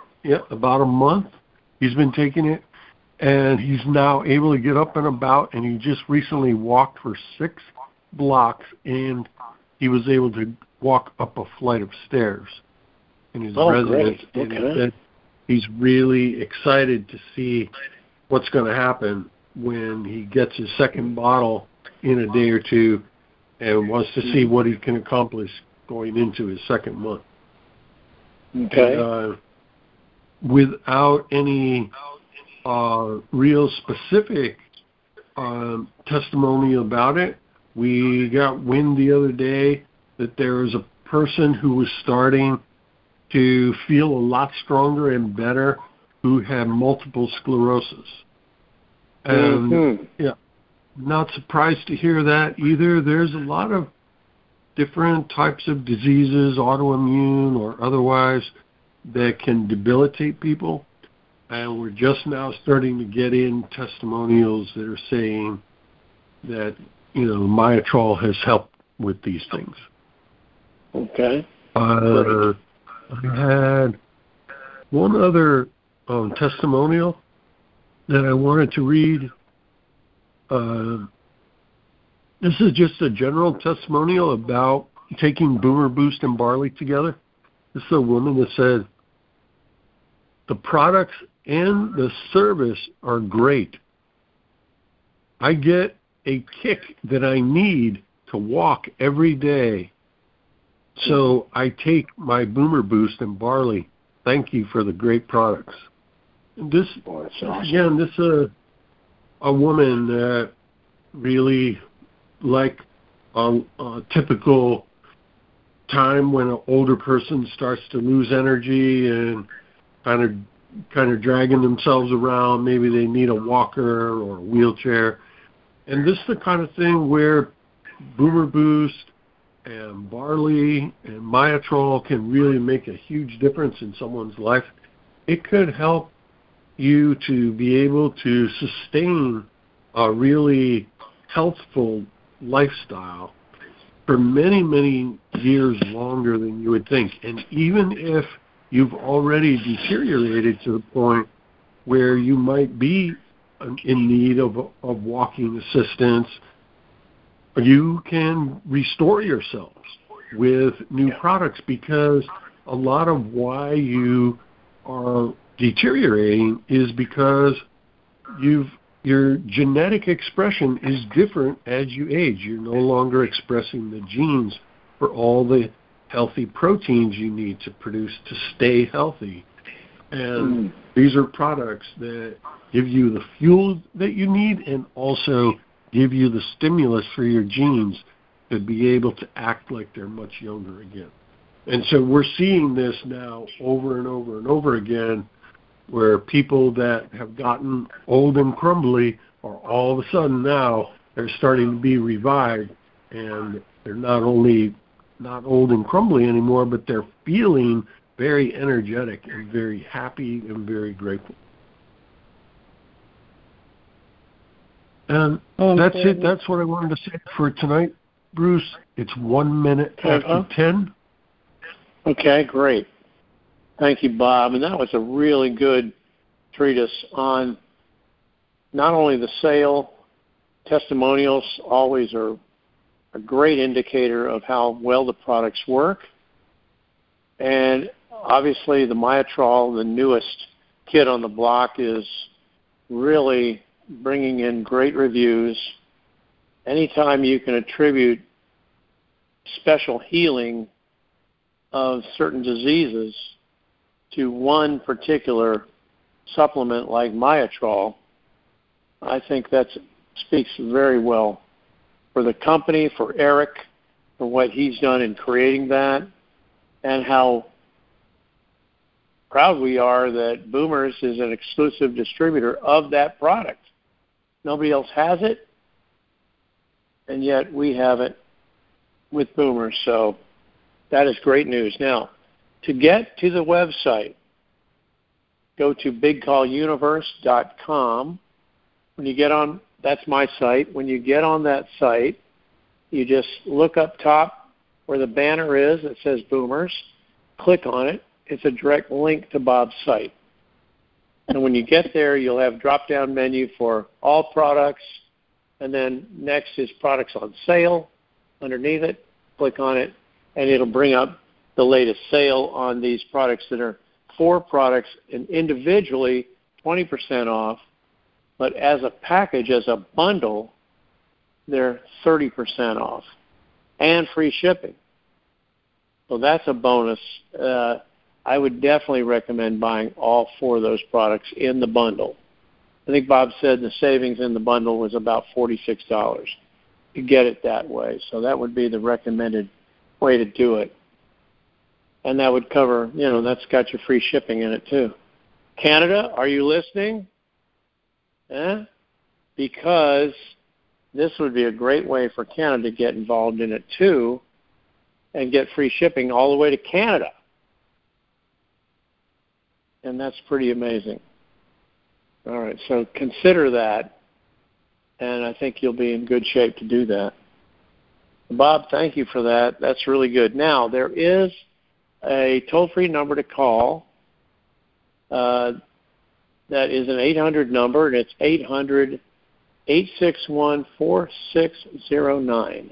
he's been taking it, and he's now able to get up and about, and he just recently walked for 6 blocks, and he was able to walk up a flight of stairs in his residence. Great. Okay. And he's really excited to see what's going to happen when he gets his second bottle in a day or two, and wants to see what he can accomplish going into his second month. Okay. And, without any real specific testimony about it, we got wind the other day that there was a person who was starting to feel a lot stronger and better who had multiple sclerosis. And not surprised to hear that either. There's a lot of different types of diseases, autoimmune or otherwise, that can debilitate people. and we're just now starting to get in testimonials that are saying that, Myotrol has helped with these things. Okay. I had one other testimonial that I wanted to read. This is just a general testimonial about taking Boomer Boost and barley together. This is a woman that said, "The products and the service are great. I get a kick that I need to walk every day. So I take my Boomer Boost and barley. Thank you for the great products." And this, again, this is a woman that really, like a typical time when an older person starts to lose energy and kind of dragging themselves around. Maybe they need a walker or a wheelchair. And this is the kind of thing where Boomer Boost and barley and Myotrol can really make a huge difference in someone's life. It could help you to be able to sustain a really healthful lifestyle for many, many years longer than you would think. And even if you've already deteriorated to the point where you might be in need of walking assistance, you can restore yourselves with new products, because a lot of why you are deteriorating is because your genetic expression is different as you age. You're no longer expressing the genes for all the healthy proteins you need to produce to stay healthy. And these are products that give you the fuel that you need and also give you the stimulus for your genes to be able to act like they're much younger again. And so we're seeing this now over and over and over again, where people that have gotten old and crumbly are all of a sudden now they're starting to be revived, and they're not only not old and crumbly anymore, but they're feeling very energetic and very happy and very grateful. And that's it. That's what I wanted to say for tonight, Bruce. It's 1 minute after 10. Okay, great. Thank you, Bob. And that was a really good treatise on not only the sale. Testimonials always are a great indicator of how well the products work. And obviously the Myotrol, the newest kid on the block, is really bringing in great reviews. Anytime you can attribute special healing of certain diseases to one particular supplement like Myotrol, I think that speaks very well for the company, for Eric, for what he's done in creating that, and how proud we are that Boomers is an exclusive distributor of that product. Nobody else has it, and yet we have it with Boomers. So that is great news. Now, to get to the website, go to bigcalluniverse.com. When you get on, that's my site. When you get on that site, you just look up top where the banner is that says Boomers. Click on it. It's a direct link to Bob's site. And when you get there, you'll have a drop-down menu for all products. And then next is products on sale. Underneath it, click on it, and it'll bring up the latest sale on these products that are 4 products, and individually 20% off. But as a package, as a bundle, they're 30% off and free shipping. So that's a bonus. I would definitely recommend buying all 4 of those products in the bundle. I think Bob said the savings in the bundle was about $46 to get it that way. So that would be the recommended way to do it. And that would cover, that's got your free shipping in it too. Canada, are you listening? Because this would be a great way for Canada to get involved in it too and get free shipping all the way to Canada. And that's pretty amazing. All right, so consider that, and I think you'll be in good shape to do that. Bob, thank you for that. That's really good. Now, there is a toll-free number to call. That is an 800 number, and it's 800-861-4609.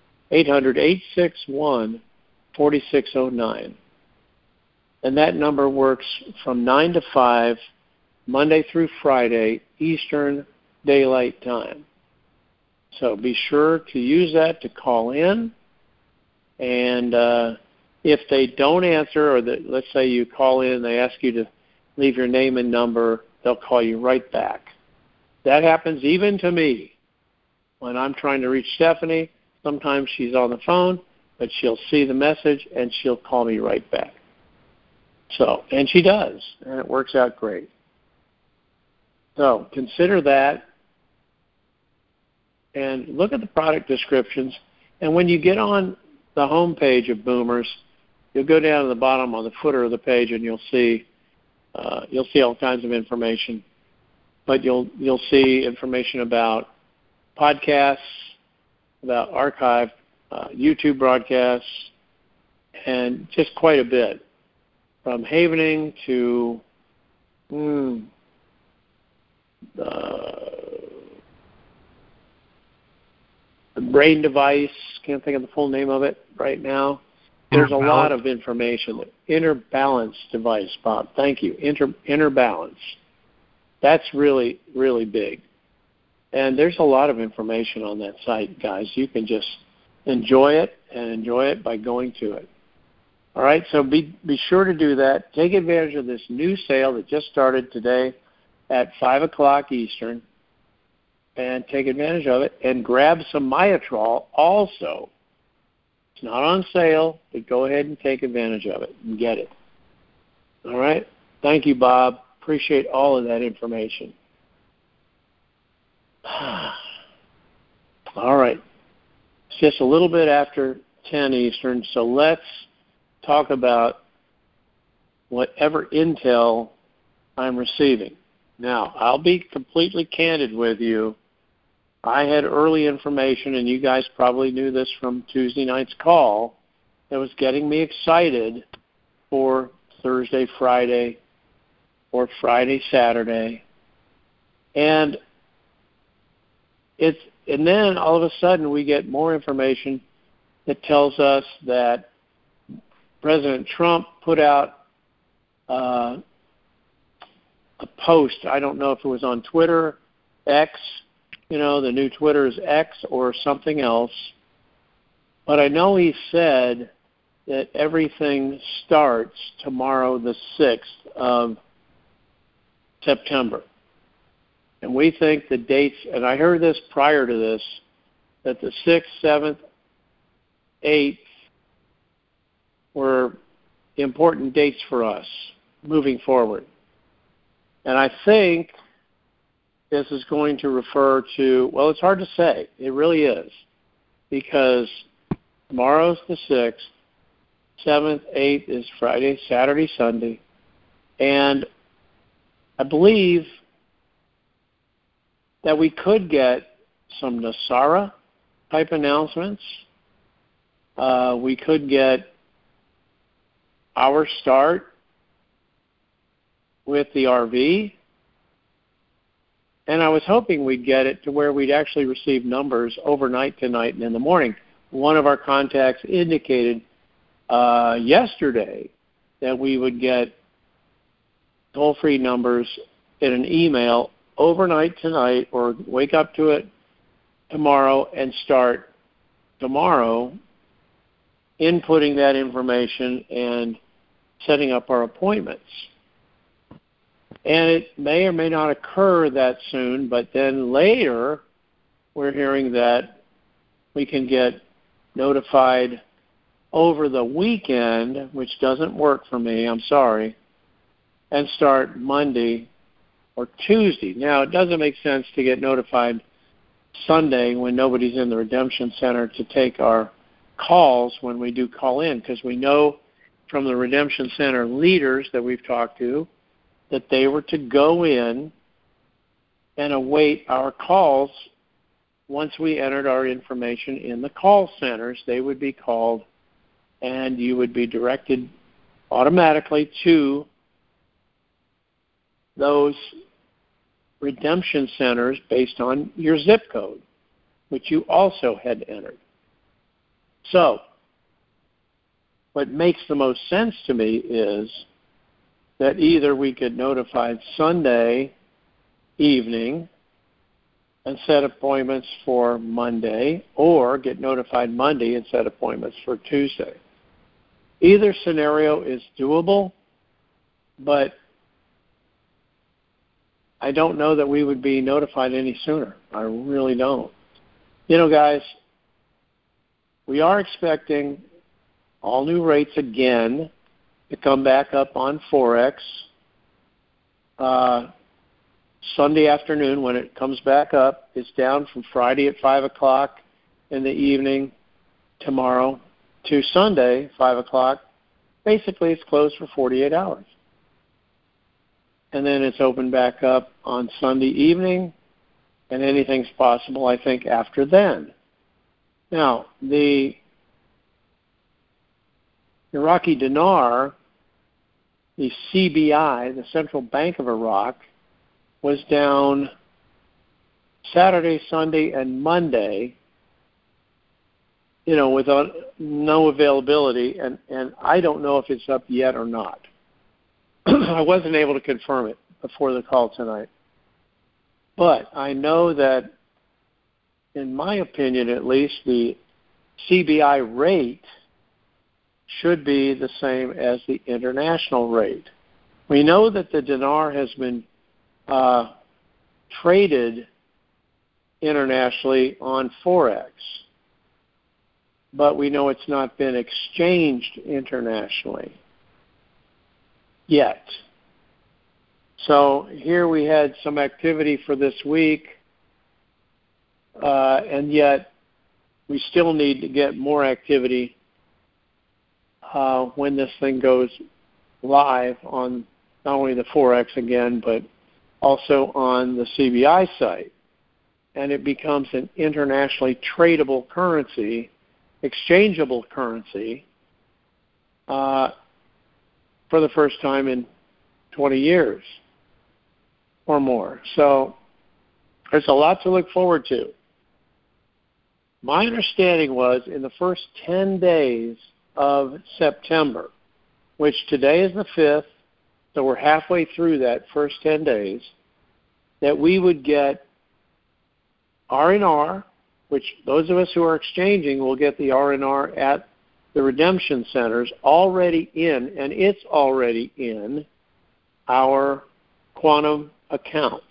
800-861-4609. And that number works from 9 to 5, Monday through Friday, Eastern Daylight Time. So be sure to use that to call in. And if they don't answer, or let's say you call in and they ask you to leave your name and number, they'll call you right back. That happens even to me. When I'm trying to reach Stephanie, sometimes she's on the phone, but she'll see the message and she'll call me right back. So, and she does, and it works out great. So consider that, and look at the product descriptions. And when you get on the home page of Boomers, you'll go down to the bottom on the footer of the page, and you'll see all kinds of information. But you'll see information about podcasts, about archived YouTube broadcasts, and just quite a bit, from havening to the brain device. Can't think of the full name of it right now. There's a lot of information. Inner balance device, Bob. Thank you. Inner balance. That's really, really big. And there's a lot of information on that site, guys. You can just enjoy it, and enjoy it by going to it. All right, so be sure to do that. Take advantage of this new sale that just started today at 5 o'clock Eastern, and take advantage of it. And grab some Myotrol also. It's not on sale, but go ahead and take advantage of it and get it. All right? Thank you, Bob. Appreciate all of that information. All right. It's just a little bit after 10 Eastern, so let's talk about whatever intel I'm receiving. Now, I'll be completely candid with you. I had early information, and you guys probably knew this from Tuesday night's call, that was getting me excited for Thursday, Friday, or Friday, Saturday. And then all of a sudden we get more information that tells us that President Trump put out a post. I don't know if it was on Twitter, X, the new Twitter is X, or something else. But I know he said that everything starts tomorrow, the 6th of September. And we think the dates, and I heard this prior to this, that the 6th, 7th, 8th were important dates for us moving forward. And I think this is going to refer to, well, it's hard to say. It really is. Because tomorrow's the 6th, 7th, 8th is Friday, Saturday, Sunday. And I believe that we could get some NESARA type announcements. We could get our start with the RV. And I was hoping we'd get it to where we'd actually receive numbers overnight tonight and in the morning. One of our contacts indicated yesterday that we would get toll-free numbers in an email overnight tonight, or wake up to it tomorrow and start tomorrow inputting that information and setting up our appointments. And it may or may not occur that soon, but then later we're hearing that we can get notified over the weekend, which doesn't work for me, I'm sorry, and start Monday or Tuesday. Now, it doesn't make sense to get notified Sunday when nobody's in the Redemption Center to take our calls when we do call in, because we know from the Redemption Center leaders that we've talked to that they were to go in and await our calls. Once we entered our information in the call centers, they would be called, and you would be directed automatically to those redemption centers based on your zip code, which you also had entered. So, what makes the most sense to me is that either we get notified Sunday evening and set appointments for Monday, or get notified Monday and set appointments for Tuesday. Either scenario is doable, but I don't know that we would be notified any sooner. I really don't. You know, guys, we are expecting all new rates again to come back up on Forex. Sunday afternoon, when it comes back up, it's down from Friday at 5 o'clock in the evening tomorrow to Sunday, 5 o'clock. Basically, it's closed for 48 hours. And then it's opened back up on Sunday evening, and anything's possible, I think, after then. Now, the Iraqi dinar, the CBI, the Central Bank of Iraq, was down Saturday, Sunday, and Monday, without no availability, and I don't know if it's up yet or not. I wasn't able to confirm it before the call tonight. But I know that, in my opinion at least, the CBI rate should be the same as the international rate. We know that the dinar has been traded internationally on Forex, but we know it's not been exchanged internationally yet. So here we had some activity for this week, and yet we still need to get more activity when this thing goes live on not only the Forex again, but also on the CBI site. And it becomes an internationally tradable currency, exchangeable currency, for the first time in 20 years or more. So there's a lot to look forward to. My understanding was in the first 10 days of September, which today is the 5th, so we're halfway through that first 10 days, that we would get R&R, which those of us who are exchanging will get the R&R at the redemption centers already in, and it's already in, our quantum accounts.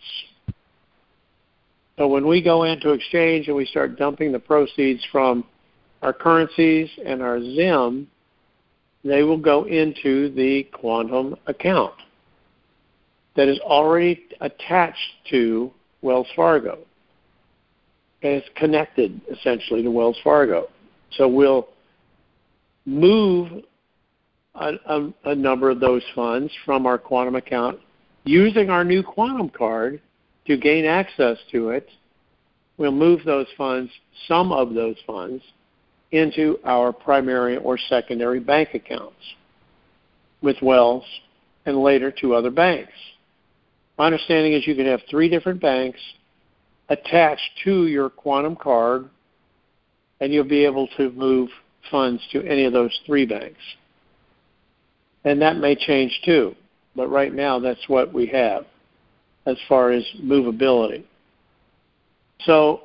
So when we go into exchange and we start dumping the proceeds from our currencies and our ZIM, they will go into the quantum account that is already attached to Wells Fargo. And it's connected, essentially, to Wells Fargo. So we'll move a number of those funds from our quantum account using our new quantum card to gain access to it. We'll move those funds, some of those funds, into our primary or secondary bank accounts with Wells and later to other banks. My understanding is you can have 3 different banks attached to your quantum card, and you'll be able to move funds to any of those 3 banks. And that may change too, but right now that's what we have as far as movability. So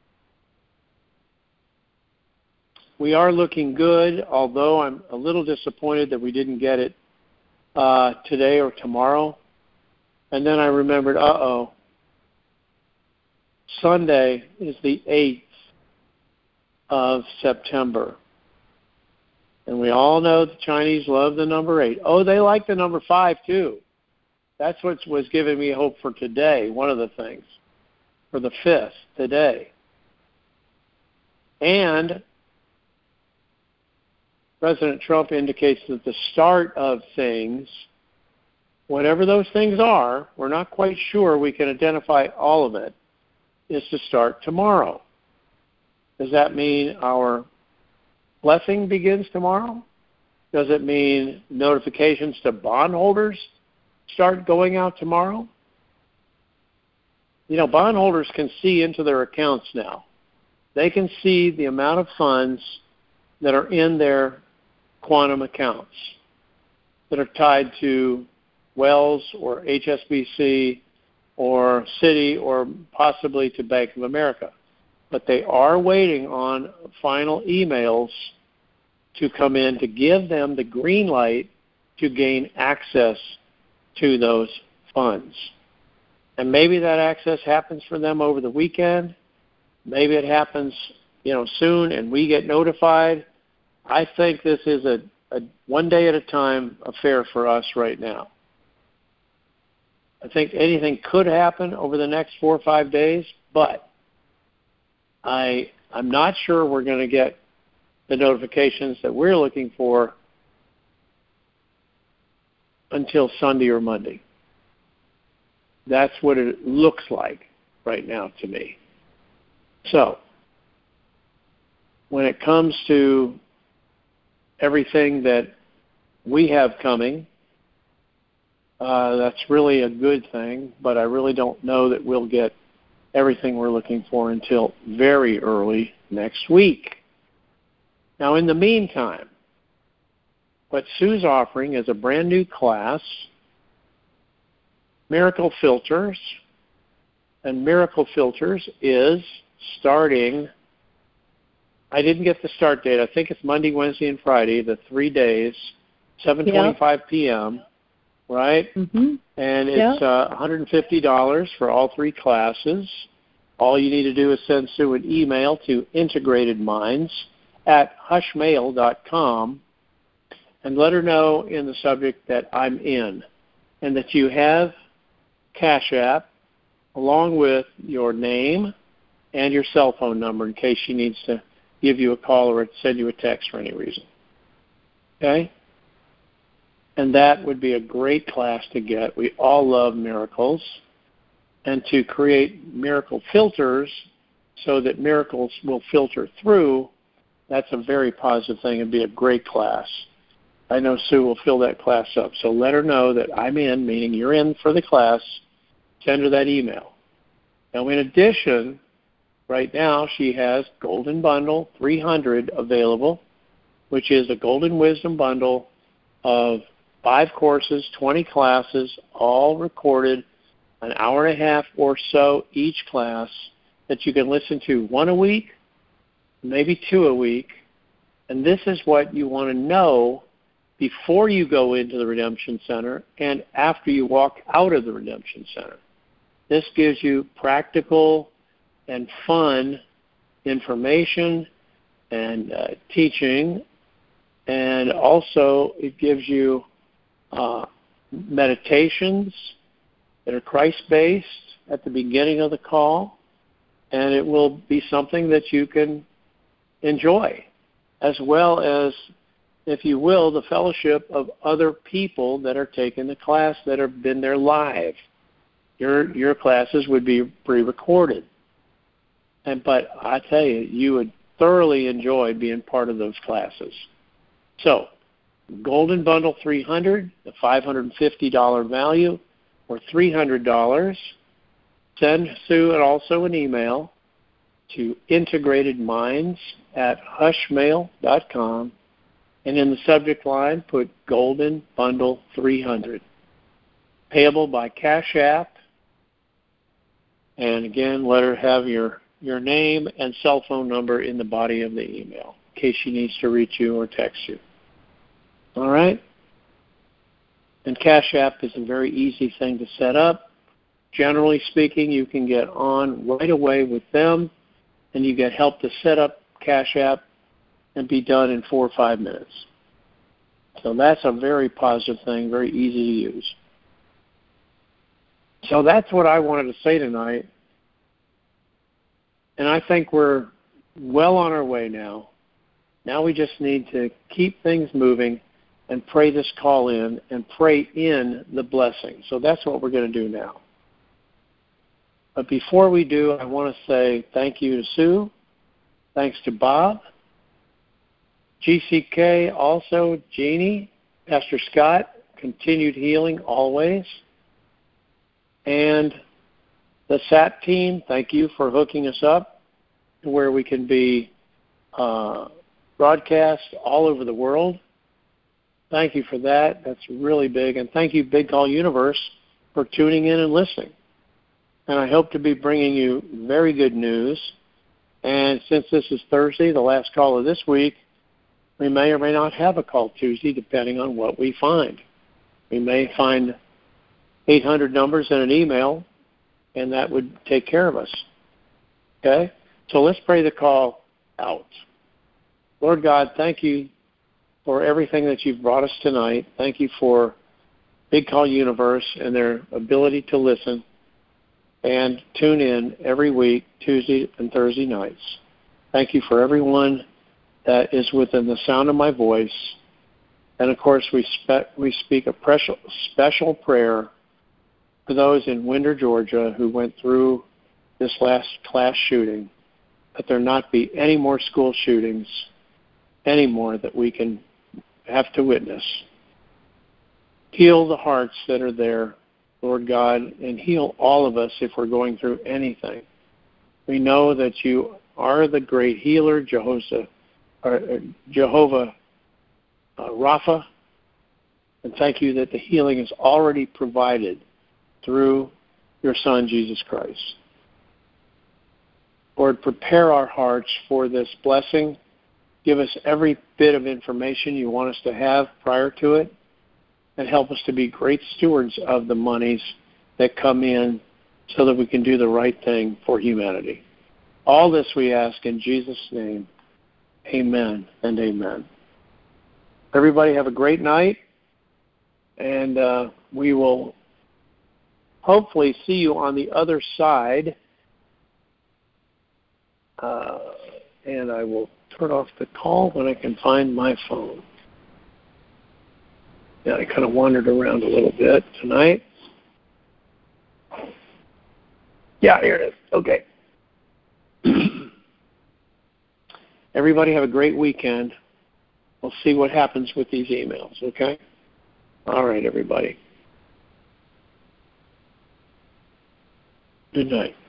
we are looking good, although I'm a little disappointed that we didn't get it today or tomorrow. And then I remembered, Sunday is the 8th of September. And we all know the Chinese love the number 8. Oh, they like the number 5 too. That's what was giving me hope for today, one of the things, for the 5th, today. And President Trump indicates that the start of things whatever those things are, we're not quite sure we can identify all of it, is to start tomorrow. Does that mean our blessing begins tomorrow? Does it mean notifications to bondholders start going out tomorrow? You know, bondholders can see into their accounts now. They can see the amount of funds that are in their quantum accounts that are tied to Wells or HSBC or Citi or possibly to Bank of America. But they are waiting on final emails to come in to give them the green light to gain access to those funds. And maybe that access happens for them over the weekend. Maybe it happens, soon and we get notified. I think this is a one day at a time affair for us right now. I think anything could happen over the next 4 or 5 days, but I'm not sure we're going to get the notifications that we're looking for until Sunday or Monday. That's what it looks like right now to me. So, when it comes to everything that we have coming, that's really a good thing, but I really don't know that we'll get everything we're looking for until very early next week. Now, in the meantime, what Sue's offering is a brand new class, Miracle Filters, and Miracle Filters is starting, I didn't get the start date, I think it's Monday, Wednesday, and Friday, the 3 days, 7:25 p.m., right? Mm-hmm. And it's $150 for all 3 classes. All you need to do is send Sue an email to integratedminds@hushmail.com and let her know in the subject that I'm in and that you have Cash App along with your name and your cell phone number in case she needs to give you a call or send you a text for any reason. Okay? And that would be a great class to get. We all love miracles. And to create miracle filters so that miracles will filter through, that's a very positive thing. It'd be a great class. I know Sue will fill that class up. So let her know that I'm in, meaning you're in for the class. Send her that email. Now, in addition, right now she has Golden Bundle 300 available, which is a Golden Wisdom Bundle of 5 courses, 20 classes, all recorded, an hour and a half or so each class that you can listen to 1 a week, maybe 2 a week. And this is what you want to know before you go into the Redemption Center and after you walk out of the Redemption Center. This gives you practical and fun information and teaching, and also it gives you meditations that are Christ-based at the beginning of the call, and it will be something that you can enjoy, as well as, if you will, the fellowship of other people that are taking the class that have been there live. Your classes would be pre-recorded. But I tell you, you would thoroughly enjoy being part of those classes. So, Golden Bundle 300, the $550 value, or $300. Send Sue also an email to integratedminds@hushmail.com, and in the subject line put Golden Bundle 300. Payable by Cash App. And again, let her have your name and cell phone number in the body of the email in case she needs to reach you or text you. All right? And Cash App is a very easy thing to set up. Generally speaking, you can get on right away with them, and you get help to set up Cash App and be done in 4 or 5 minutes. So that's a very positive thing, very easy to use. So that's what I wanted to say tonight. And I think we're well on our way now. Now we just need to keep things moving and pray this call in and pray in the blessing. So that's what we're going to do now. But before we do, I want to say thank you to Sue. Thanks to Bob. GCK also, Jeannie, Pastor Scott, continued healing always. And the SAT team, thank you for hooking us up to where we can be broadcast all over the world. Thank you for that. That's really big. And thank you, Big Call Universe, for tuning in and listening. And I hope to be bringing you very good news. And since this is Thursday, the last call of this week, we may or may not have a call Tuesday, depending on what we find. We may find 800 numbers in an email, and that would take care of us. Okay? So let's pray the call out. Lord God, thank you for everything that you've brought us tonight. Thank you for Big Call Universe and their ability to listen and tune in every week, Tuesday and Thursday nights. Thank you for everyone that is within the sound of my voice. And, of course, we speak a special prayer for those in Winder, Georgia, who went through this last class shooting, that there not be any more school shootings anymore that we can have to witness. Heal the hearts that are there, Lord God, and heal all of us if we're going through anything. We know that you are the great healer, Jehovah Rapha, and thank you that the healing is already provided through your Son, Jesus Christ. Lord, prepare our hearts for this blessing. Give us every bit of information you want us to have prior to it, and help us to be great stewards of the monies that come in so that we can do the right thing for humanity. All this we ask in Jesus' name. Amen and amen. Everybody have a great night, and we will hopefully see you on the other side. And I will turn off the call when I can find my phone. Yeah, I kind of wandered around a little bit tonight. Yeah, here it is. Okay. Everybody have a great weekend. We'll see what happens with these emails, okay? All right, everybody. Good night.